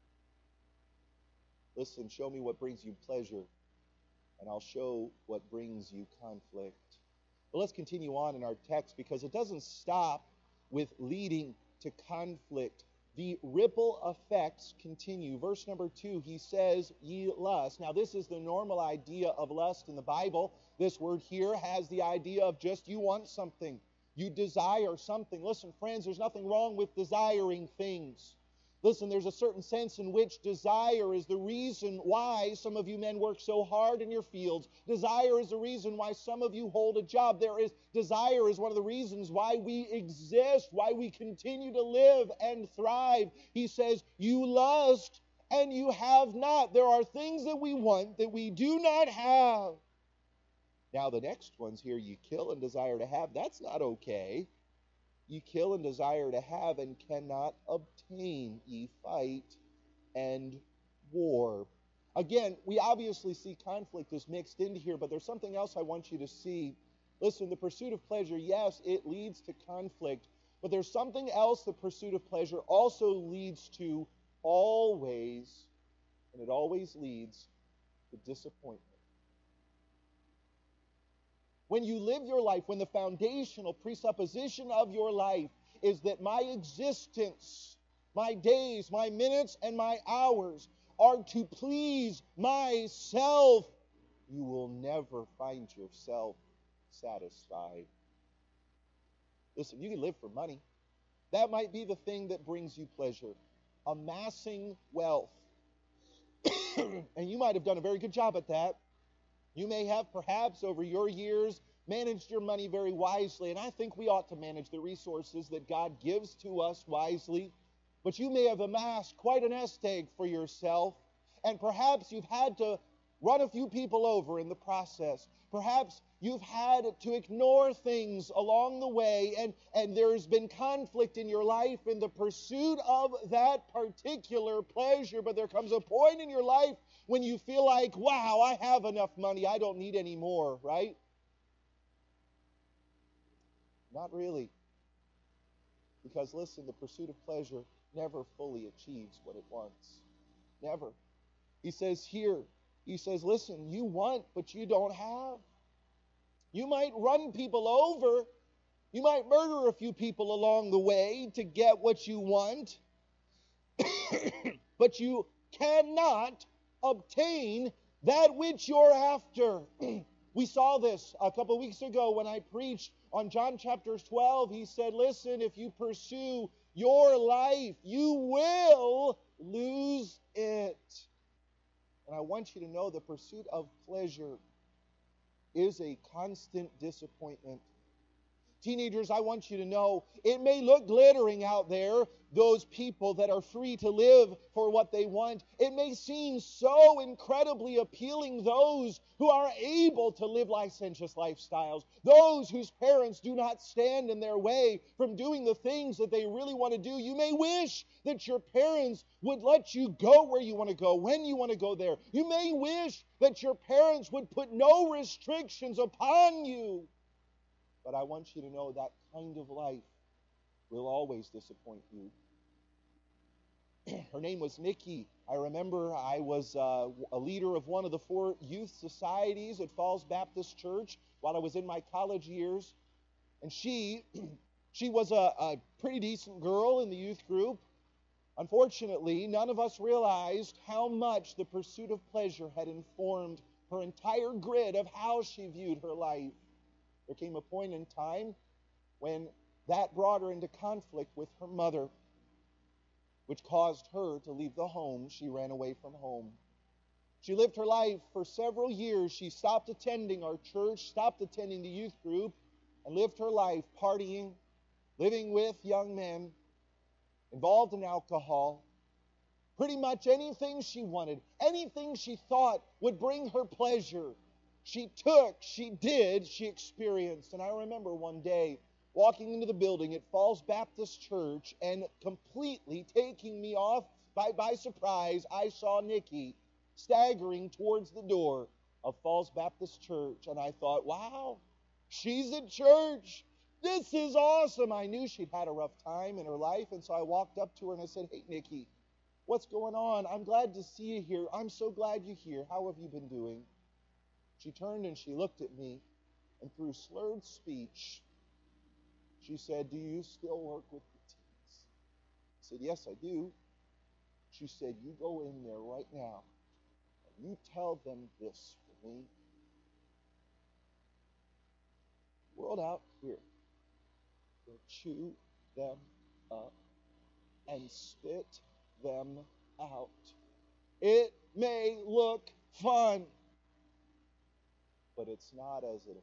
Listen, show me what brings you pleasure, and I'll show what brings you conflict. But let's continue on in our text, because it doesn't stop with leading to conflict. The ripple effects continue. Verse number two, he says, ye lust. Now, this is the normal idea of lust in the Bible. This word here has the idea of just you want something. You desire something. Listen, friends, there's nothing wrong with desiring things. Listen, there's a certain sense in which desire is the reason why some of you men work so hard in your fields. Desire is the reason why some of you hold a job. There is desire is one of the reasons why we exist, why we continue to live and thrive. He says, you lust and you have not. There are things that we want that we do not have. Now the next one's here, you kill and desire to have. That's not okay. Ye kill and desire to have and cannot obtain. Ye fight and war. Again, we obviously see conflict is mixed into here, but there's something else I want you to see. Listen, the pursuit of pleasure, yes, it leads to conflict, but there's something else the pursuit of pleasure also leads to always, and it always leads to disappointment. When you live your life, when the foundational presupposition of your life is that my existence, my days, my minutes, and my hours are to please myself, you will never find yourself satisfied. Listen, you can live for money. That might be the thing that brings you pleasure. Amassing wealth. And you might have done a very good job at that. You may have perhaps over your years managed your money very wisely, and I think we ought to manage the resources that God gives to us wisely. But you may have amassed quite an nest egg for yourself, and perhaps you've had to run a few people over in the process. Perhaps you've had to ignore things along the way, and, and there's been conflict in your life in the pursuit of that particular pleasure. But there comes a point in your life when you feel like, wow, I have enough money, I don't need any more, right? Not really. Because listen, the pursuit of pleasure never fully achieves what it wants. Never. He says here, he says, listen, you want, but you don't have. You might run people over. You might murder a few people along the way to get what you want. But you cannot obtain that which you're after. We saw this a couple weeks ago when I preached on John chapter twelve. He said, listen, if you pursue your life, you will lose it. And I want you to know the pursuit of pleasure is a constant disappointment. Teenagers, I want you to know, it may look glittering out there, those people that are free to live for what they want. It may seem so incredibly appealing, those who are able to live licentious lifestyles, those whose parents do not stand in their way from doing the things that they really want to do. You may wish that your parents would let you go where you want to go, when you want to go there. You may wish that your parents would put no restrictions upon you. But I want you to know that kind of life will always disappoint you. Her name was Nikki. I remember I was uh, a leader of one of the four youth societies at Falls Baptist Church while I was in my college years. And she, she was a, a pretty decent girl in the youth group. Unfortunately, none of us realized how much the pursuit of pleasure had informed her entire grid of how she viewed her life. There came a point in time when that brought her into conflict with her mother, which caused her to leave the home. She ran away from home. She lived her life for several years. She stopped attending our church, stopped attending the youth group, and lived her life partying, living with young men, involved in alcohol, pretty much anything she wanted, anything she thought would bring her pleasure. She took, she did, she experienced. And I remember one day walking into the building at Falls Baptist Church, and completely taking me off by, by surprise, I saw Nikki staggering towards the door of Falls Baptist Church. And I thought, wow, she's at church. This is awesome. I knew she'd had a rough time in her life, and so I walked up to her and I said, hey, Nikki, what's going on? I'm glad to see you here. I'm so glad you're here. How have you been doing? She turned and she looked at me, and through slurred speech, she said, do you still work with the teens? I said, yes, I do. She said, you go in there right now, and you tell them this for me. The world out here will chew them up and spit them out. It may look fun, but it's not as it appears.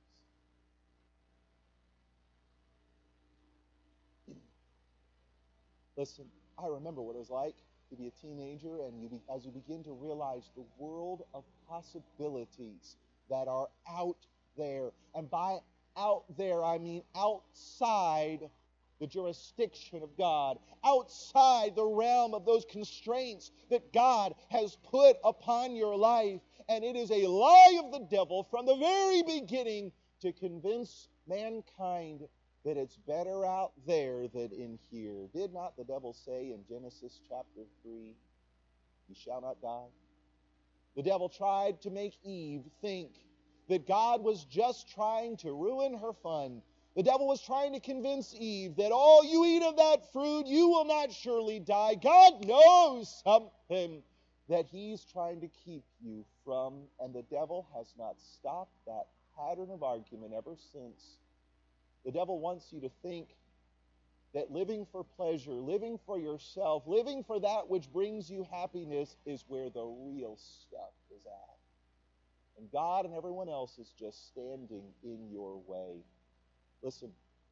Listen, I remember what it was like to be a teenager, and you be, as you begin to realize the world of possibilities that are out there. And by out there, I mean outside the jurisdiction of God, outside the realm of those constraints that God has put upon your life. And it is a lie of the devil from the very beginning to convince mankind that it's better out there than in here. Did not the devil say in Genesis chapter three, you shall not die? The devil tried to make Eve think that God was just trying to ruin her fun. The devil was trying to convince Eve that, oh, you eat of that fruit, you will not surely die. God knows something that he's trying to keep you from, and the devil has not stopped that pattern of argument ever since. The devil wants you to think that living for pleasure, living for yourself, living for that which brings you happiness is where the real stuff is at. And God and everyone else is just standing in your way. Listen,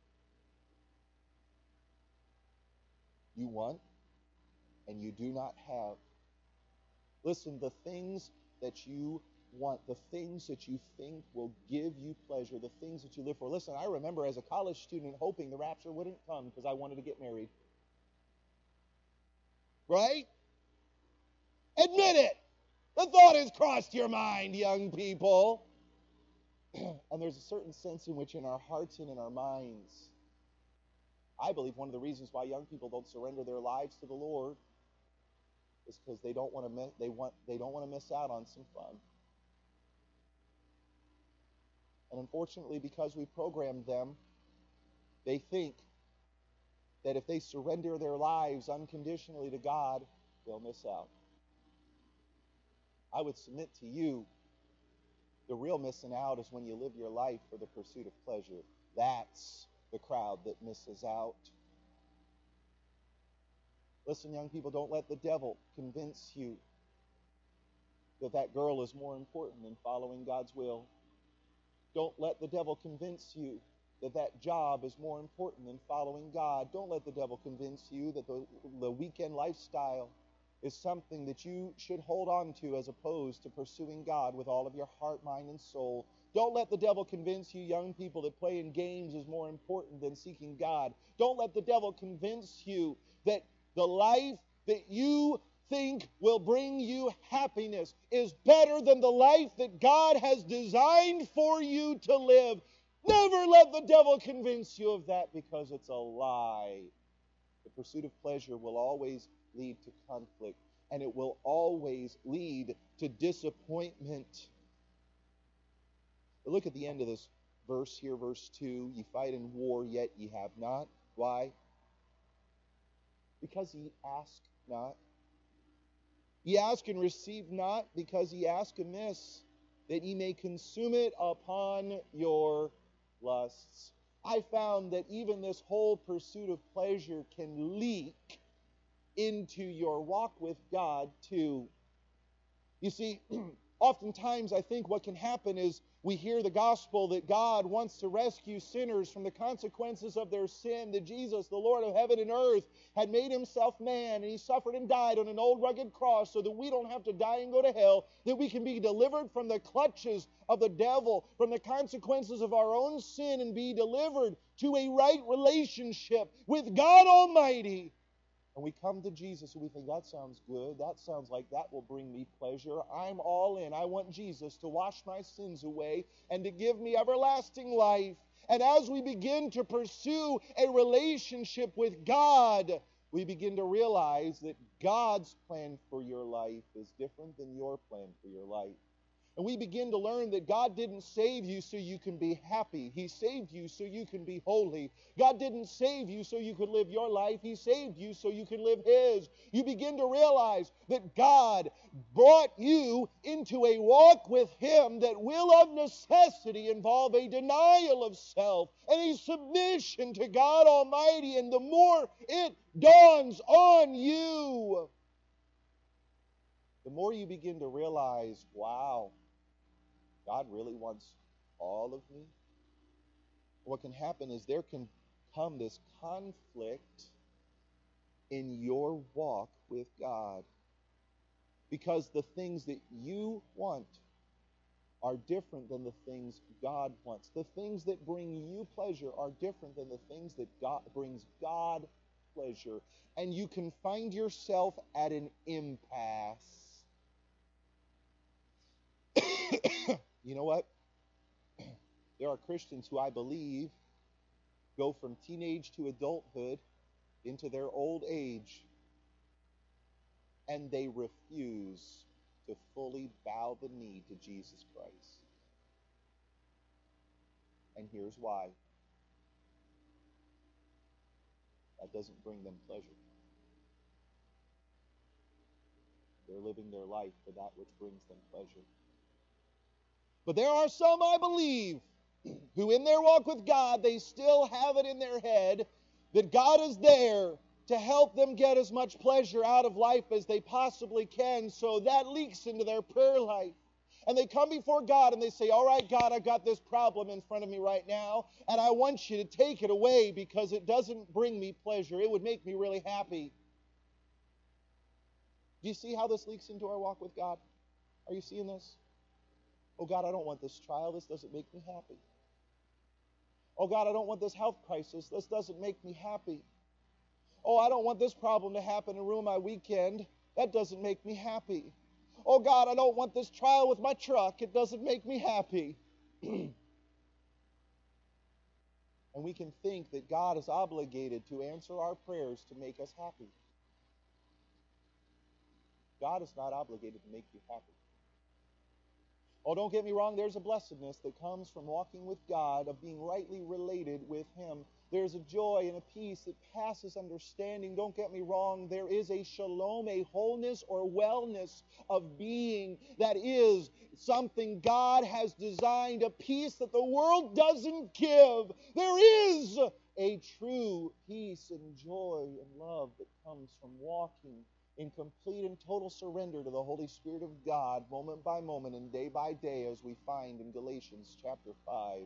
you want and you do not have. Listen, the things that you want, the things that you think will give you pleasure, the things that you live for. Listen, I remember as a college student hoping the rapture wouldn't come because I wanted to get married. Right? Admit it. The thought has crossed your mind, young people. And there's a certain sense in which in our hearts and in our minds, I believe one of the reasons why young people don't surrender their lives to the Lord is because they don't want to miss, they want they don't want to miss out on some fun. And unfortunately, because we programmed them, they think that if they surrender their lives unconditionally to God, they'll miss out. I would submit to you, the real missing out is when you live your life for the pursuit of pleasure. That's the crowd that misses out. Listen, young people, don't let the devil convince you that that girl is more important than following God's will. Don't let the devil convince you that that job is more important than following God. Don't let the devil convince you that the, the weekend lifestyle is something that you should hold on to as opposed to pursuing God with all of your heart, mind, and soul. Don't let the devil convince you, young people, that playing games is more important than seeking God. Don't let the devil convince you that the life that you think will bring you happiness is better than the life that God has designed for you to live. Never let the devil convince you of that, because it's a lie. The pursuit of pleasure will always lead to conflict, and it will always lead to disappointment. But look at the end of this verse here, verse two. Ye fight in war, yet ye have not. Why? Because ye ask not. Ye ask and receive not, because ye ask amiss, that ye may consume it upon your lusts. I found that even this whole pursuit of pleasure can leak into your walk with God too. You see, Oftentimes, I think what can happen is we hear the gospel that God wants to rescue sinners from the consequences of their sin, that Jesus, the Lord of heaven and earth, had made himself man, and he suffered and died on an old rugged cross so that we don't have to die and go to hell, that we can be delivered from the clutches of the devil, from the consequences of our own sin, and be delivered to a right relationship with God Almighty. And we come to Jesus and we think, that sounds good. That sounds like that will bring me pleasure. I'm all in. I want Jesus to wash my sins away and to give me everlasting life. And as we begin to pursue a relationship with God, we begin to realize that God's plan for your life is different than your plan for your life. And we begin to learn that God didn't save you so you can be happy. He saved you so you can be holy. God didn't save you so you could live your life. He saved you so you can live His. You begin to realize that God brought you into a walk with Him that will of necessity involve a denial of self and a submission to God Almighty. And the more it dawns on you, the more you begin to realize, wow, God really wants all of me. What can happen is there can come this conflict in your walk with God, because the things that you want are different than the things God wants. The things that bring you pleasure are different than the things that God brings God pleasure. And you can find yourself at an impasse. You know what? There are Christians who I believe go from teenage to adulthood into their old age, and they refuse to fully bow the knee to Jesus Christ. And here's why. That doesn't bring them pleasure. They're living their life for that which brings them pleasure. But there are some, I believe, who in their walk with God, they still have it in their head that God is there to help them get as much pleasure out of life as they possibly can. So that leaks into their prayer life. And they come before God and they say, all right, God, I've got this problem in front of me right now, and I want you to take it away because it doesn't bring me pleasure. It would make me really happy. Do you see how this leaks into our walk with God? Are you seeing this? Oh, God, I don't want this trial. This doesn't make me happy. Oh, God, I don't want this health crisis. This doesn't make me happy. Oh, I don't want this problem to happen and ruin my weekend. That doesn't make me happy. Oh, God, I don't want this trial with my truck. It doesn't make me happy. And we can think that God is obligated to answer our prayers to make us happy. God is not obligated to make you happy. Oh, don't get me wrong, there's a blessedness that comes from walking with God, of being rightly related with Him. There's a joy and a peace that passes understanding. Don't get me wrong, there is a shalom, a wholeness or wellness of being that is something God has designed, a peace that the world doesn't give. There is a true peace and joy and love that comes from walking in complete and total surrender to the Holy Spirit of God, moment by moment and day by day, as we find in Galatians chapter five.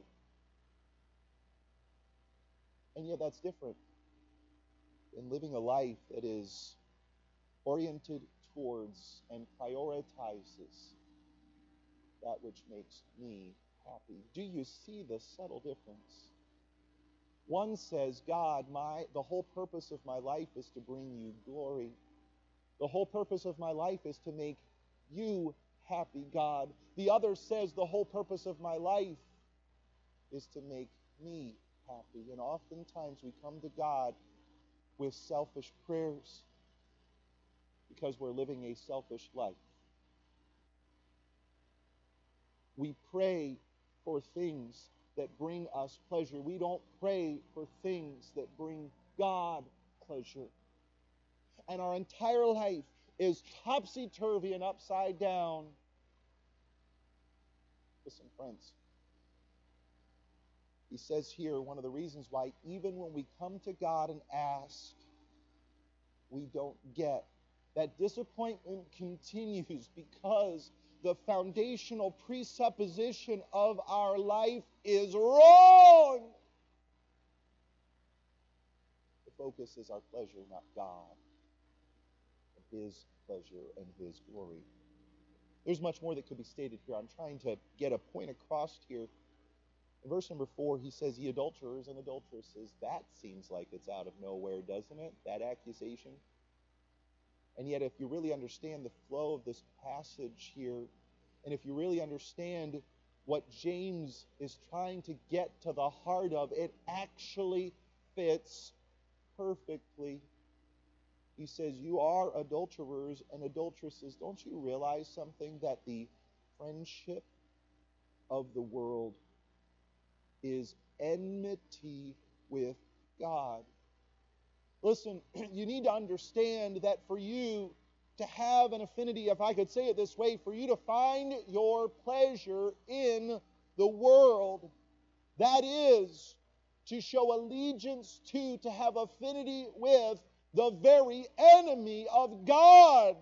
And yet that's different in living a life that is oriented towards and prioritizes that which makes me happy. Do you see the subtle difference? One says, God, my the whole purpose of my life is to bring you glory. The whole purpose of my life is to make you happy, God. The other says the whole purpose of my life is to make me happy. And oftentimes we come to God with selfish prayers because we're living a selfish life. We pray for things that bring us pleasure. We don't pray for things that bring God pleasure. And our entire life is topsy-turvy and upside down. Listen, friends. He says here, one of the reasons why even when we come to God and ask, we don't get. That disappointment continues because the foundational presupposition of our life is wrong. The focus is our pleasure, not God, and His pleasure and His glory. There's much more that could be stated here. I'm trying to get a point across here. In verse number four, he says, ye adulterers and adulteresses. That seems like it's out of nowhere, doesn't it? That accusation. And yet, if you really understand the flow of this passage here, and if you really understand what James is trying to get to the heart of, it actually fits perfectly. He says, you are adulterers and adulteresses. Don't you realize something? That the friendship of the world is enmity with God. Listen, you need to understand that for you to have an affinity, if I could say it this way, for you to find your pleasure in the world, that is to show allegiance to, to have affinity with the very enemy of God.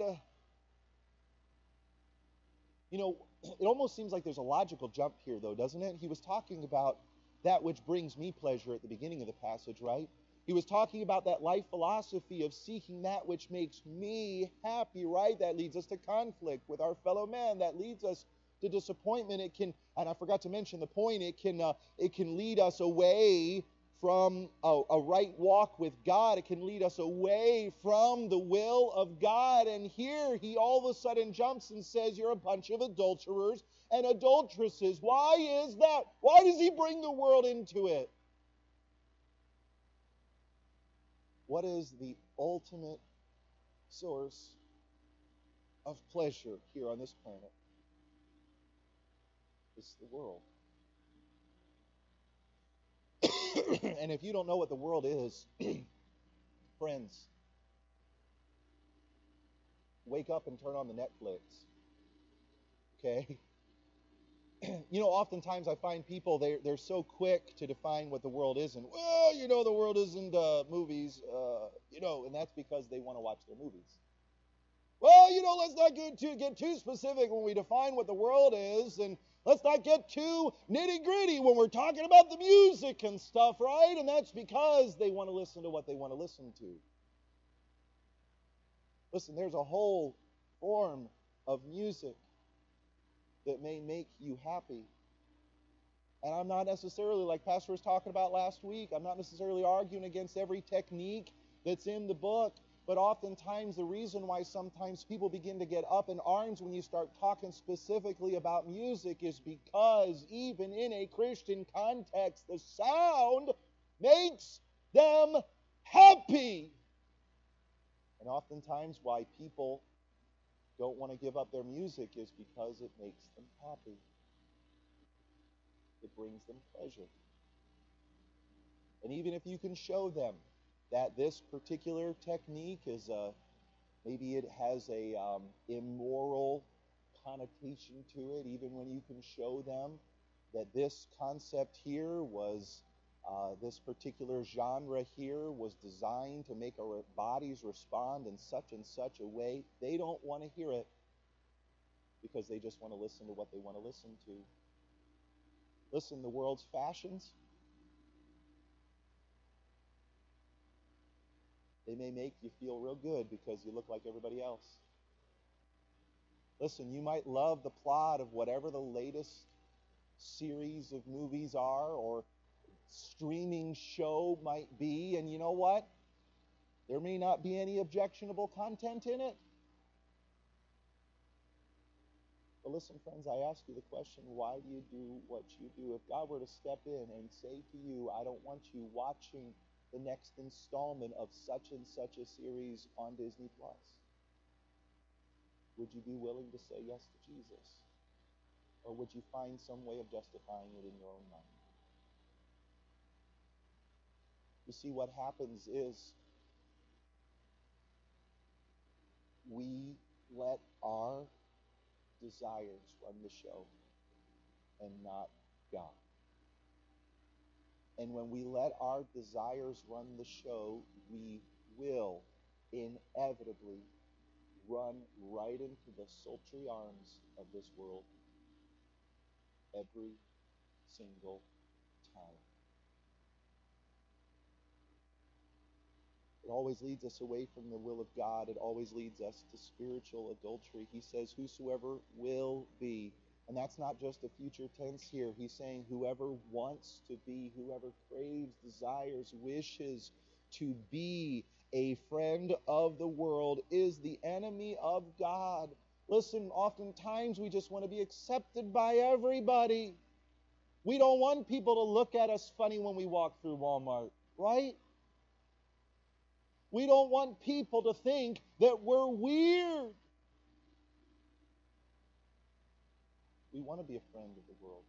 You know, it almost seems like there's a logical jump here, though, doesn't it? He was talking about that which brings me pleasure at the beginning of the passage, right? He was talking about that life philosophy of seeking that which makes me happy, right? That leads us to conflict with our fellow man. That leads us to disappointment. It can, and I forgot to mention the point, it can, uh, it can lead us away from a, a right walk with God. It can lead us away from the will of God. And here he all of a sudden jumps and says, you're a bunch of adulterers and adulteresses. Why is that? Why does he bring the world into it? What is the ultimate source of pleasure here on this planet? It's the world. And if you don't know what the world is, friends, wake up and turn on the Netflix. Okay? You know, oftentimes I find people, they're, they're so quick to define what the world isn't. Well, you know, the world isn't uh, movies, uh, you know, and that's because they want to watch their movies. Well, you know, let's not get too, get too specific when we define what the world is, and let's not get too nitty-gritty when we're talking about the music and stuff, right? And that's because they want to listen to what they want to listen to. Listen, there's a whole form of music that may make you happy. And I'm not necessarily, like Pastor was talking about last week, I'm not necessarily arguing against every technique that's in the book, but oftentimes the reason why sometimes people begin to get up in arms when you start talking specifically about music is because even in a Christian context, the sound makes them happy. And oftentimes why people don't want to give up their music is because it makes them happy. It brings them pleasure. And even if you can show them that this particular technique is a, maybe it has a um, immoral connotation to it, even when you can show them that this concept here was, uh, this particular genre here was designed to make our bodies respond in such and such a way, they don't want to hear it because they just want to listen to what they want to listen to. Listen, the world's fashions, they may make you feel real good because you look like everybody else. Listen, you might love the plot of whatever the latest series of movies are or streaming show might be, and you know what? There may not be any objectionable content in it. But listen, friends, I ask you the question, why do you do what you do? If God were to step in and say to you, I don't want you watching the next installment of such and such a series on Disney Plus, would you be willing to say yes to Jesus? Or would you find some way of justifying it in your own mind? You see, what happens is we let our desires run the show and not God. And when we let our desires run the show, we will inevitably run right into the sultry arms of this world every single time. It always leads us away from the will of God. It always leads us to spiritual adultery. He says, whosoever will be. And that's not just a future tense here. He's saying whoever wants to be, whoever craves, desires, wishes to be a friend of the world is the enemy of God. Listen, oftentimes we just want to be accepted by everybody. We don't want people to look at us funny when we walk through Walmart, right? We don't want people to think that we're weird. We want to be a friend of the world.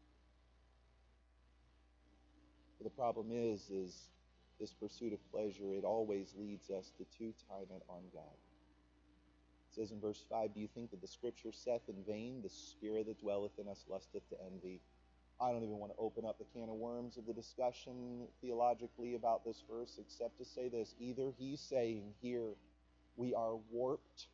But the problem is, is this pursuit of pleasure, it always leads us to two-time it on God. It says in verse five, do you think that the scripture saith in vain, the spirit that dwelleth in us lusteth to envy? I don't even want to open up the can of worms of the discussion theologically about this verse, except to say this. Either he's saying here, we are warped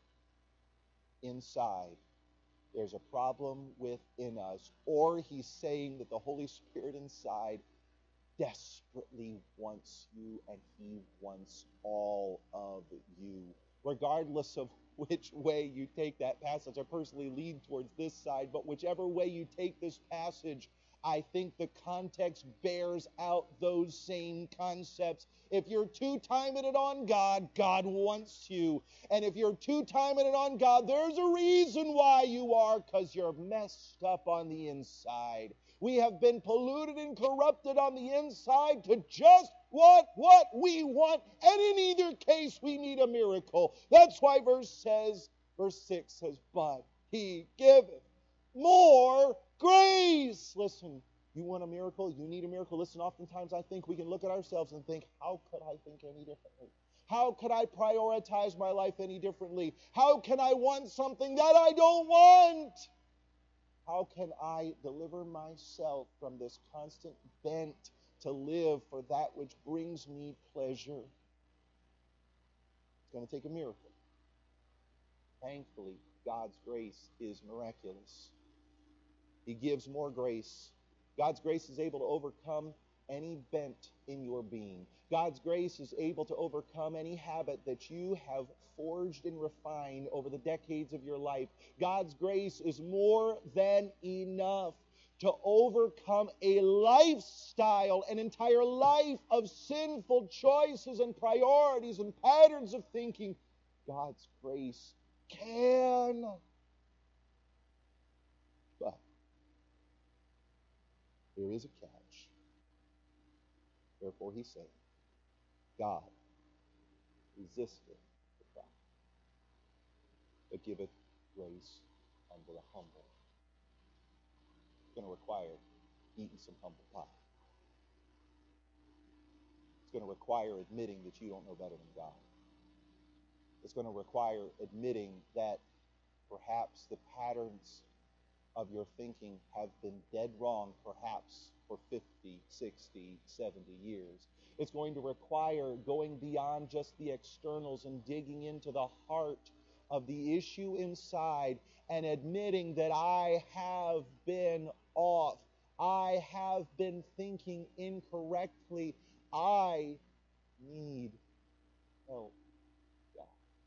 inside. There's a problem within us. Or he's saying that the Holy Spirit inside desperately wants you, and he wants all of you. Regardless of which way you take that passage, I personally lean towards this side, but whichever way you take this passage, I think the context bears out those same concepts. If you're two-timing it on God, God wants you. And if you're two-timing it on God, there's a reason why you are, because you're messed up on the inside. We have been polluted and corrupted on the inside to just want what we want. And in either case, we need a miracle. That's why verse says, verse six says, but he giveth more grace. Listen, you want a miracle? You need a miracle. Listen, oftentimes I think we can look at ourselves and think, how could I think any differently? How could I prioritize my life any differently? How can I want something that I don't want? How can I deliver myself from this constant bent to live for that which brings me pleasure? It's going to take a miracle. Thankfully, God's grace is miraculous. He gives more grace. God's grace is able to overcome any bent in your being. God's grace is able to overcome any habit that you have forged and refined over the decades of your life. God's grace is more than enough to overcome a lifestyle, an entire life of sinful choices and priorities and patterns of thinking. God's grace can. But there is a catch. Therefore he said, God resisteth the proud, but giveth grace unto the humble. It's going to require eating some humble pie. It's going to require admitting that you don't know better than God. It's going to require admitting that perhaps the patterns of your thinking have been dead wrong, perhaps for fifty, sixty, seventy years. It's going to require going beyond just the externals and digging into the heart of the issue inside and admitting that I have been off. I have been thinking incorrectly. I need help. God.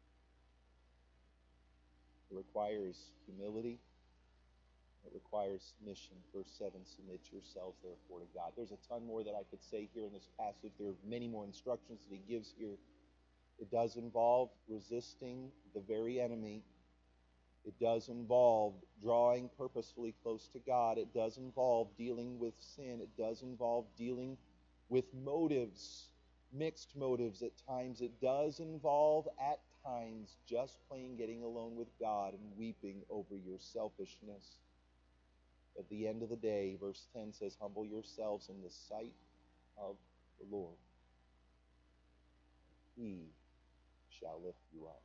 It requires humility. It requires submission. Verse seven, submit yourselves therefore to God. There's a ton more that I could say here in this passage. There are many more instructions that he gives here. It does involve resisting the very enemy. It does involve drawing purposefully close to God. It does involve dealing with sin. It does involve dealing with motives, mixed motives at times. It does involve at times just plain getting alone with God and weeping over your selfishness. At the end of the day, verse ten says, humble yourselves in the sight of the Lord. He shall lift you up.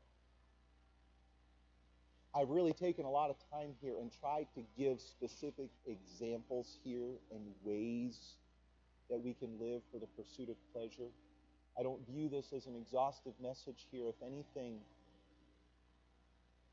I've really taken a lot of time here and tried to give specific examples here and ways that we can live for the pursuit of pleasure. I don't view this as an exhaustive message here. If anything,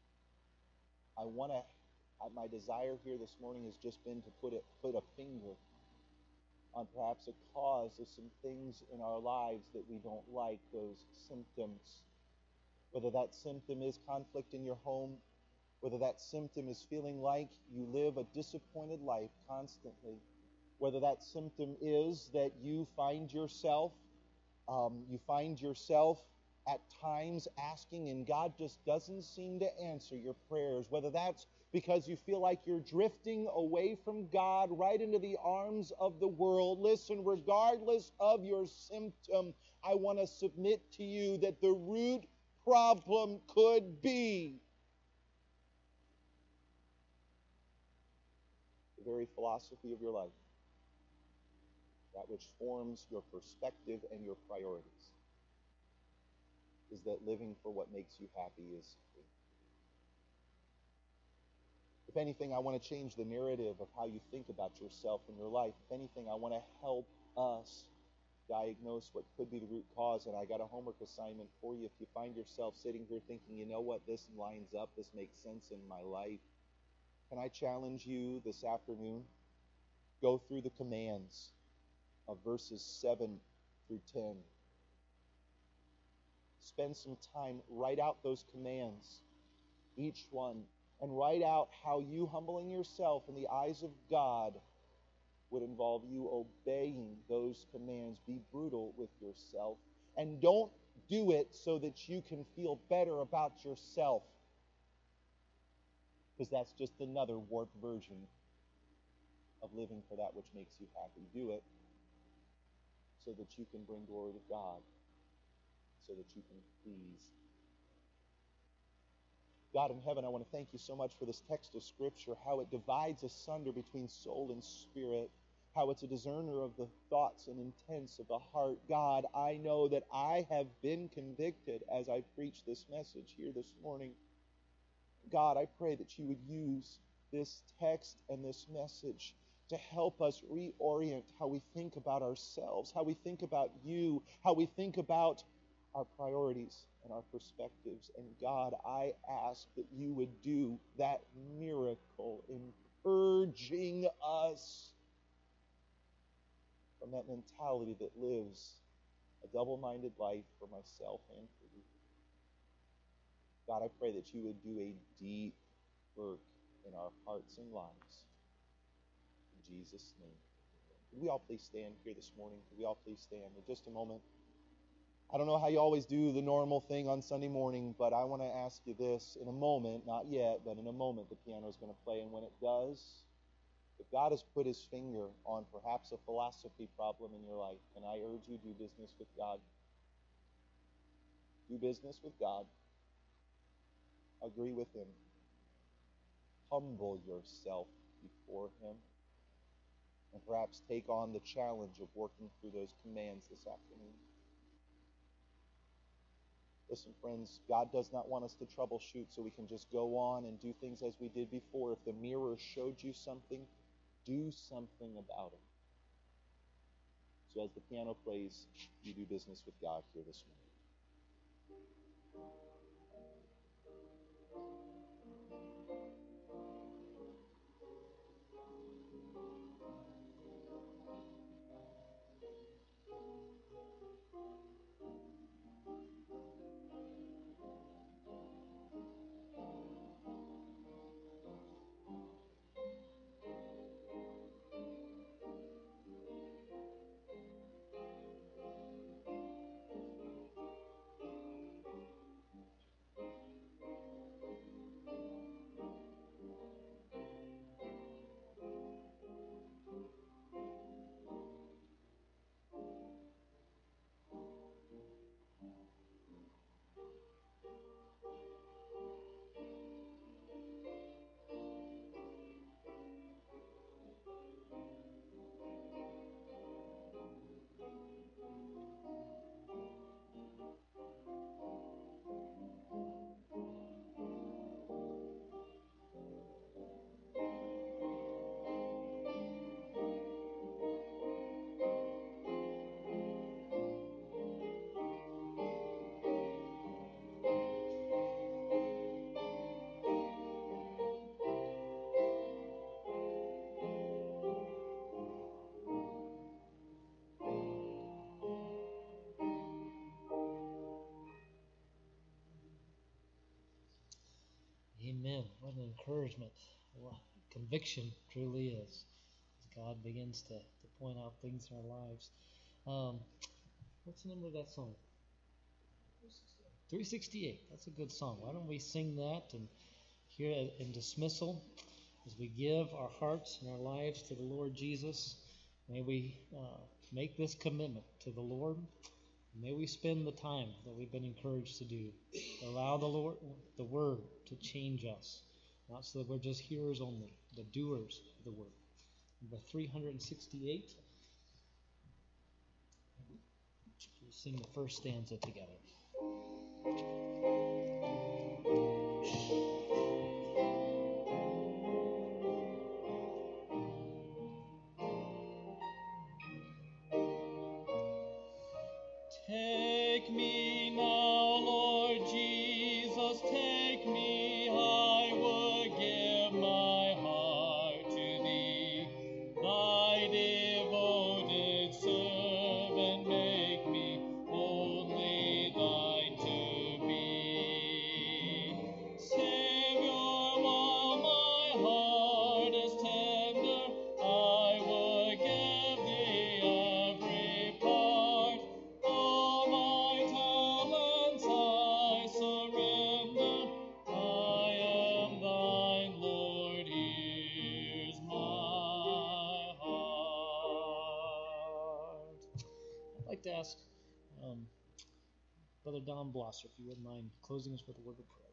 I want to, my desire here this morning has just been to put it, put a finger on perhaps a cause of some things in our lives that we don't like, those symptoms. Whether that symptom is conflict in your home, whether that symptom is feeling like you live a disappointed life constantly, whether that symptom is that you find yourself, um, you find yourself at times asking and God just doesn't seem to answer your prayers, whether that's because you feel like you're drifting away from God right into the arms of the world. Listen, regardless of your symptom, I want to submit to you that the root problem could be the very philosophy of your life, that which forms your perspective and your priorities, is that living for what makes you happy is free. If anything, I want to change the narrative of how you think about yourself and your life. If anything, I want to help us diagnose what could be the root cause. And I got a homework assignment for you. If you find yourself sitting here thinking, you know what, this lines up, this makes sense in my life, can I challenge you this afternoon? Go through the commands of verses seven through ten. Spend some time, write out those commands, each one, and write out how you humbling yourself in the eyes of God would involve you obeying those commands. Be brutal with yourself, and don't do it so that you can feel better about yourself, because that's just another warped version of living for that which makes you happy. Do it so that you can bring glory to God, so that you can please God in heaven. I want to thank you so much for this text of Scripture, how it divides asunder between soul and spirit, how it's a discerner of the thoughts and intents of the heart. God, I know that I have been convicted as I preach this message here this morning. God, I pray that you would use this text and this message to help us reorient how we think about ourselves, how we think about you, how we think about our priorities and our perspectives. And God, I ask that you would do that miracle in purging us from that mentality that lives a double-minded life for myself and for you. God, I pray that you would do a deep work in our hearts and lives. In Jesus' name. Could we all please stand here this morning? Could we all please stand in just a moment? I don't know how you always do the normal thing on Sunday morning, but I want to ask you this. In a moment, not yet, but in a moment, the piano is going to play. And when it does, if God has put his finger on perhaps a philosophy problem in your life, and I urge you, do business with God. Do business with God. Agree with him. Humble yourself before him. And perhaps take on the challenge of working through those commands this afternoon. Listen, friends, God does not want us to troubleshoot so we can just go on and do things as we did before. If the mirror showed you something, do something about it. So as the piano plays, you do business with God here this morning. Amen. What an encouragement. What conviction truly is. As God begins to, to point out things in our lives. Um, what's the number of that song? three sixty-eight. That's a good song. Why don't we sing that and here in dismissal as we give our hearts and our lives to the Lord Jesus. May we uh, make this commitment to the Lord. May we spend the time that we've been encouraged to do. Allow the Lord, the Word to change us. Not so that we're just hearers only, but doers of the Word. Number three sixty-eight. We'll sing the first stanza together. Take me now, Lord Jesus, take me, I would give my heart to Thee. Thy devoted servant, make me only Thine to be. Savior, while my heart is tender, I would give Thee every part. All my talents I surrender. I am Thine, Lord, here's my heart. I'd like to ask um, Brother Don Blosser, if you wouldn't mind closing us with a word of prayer.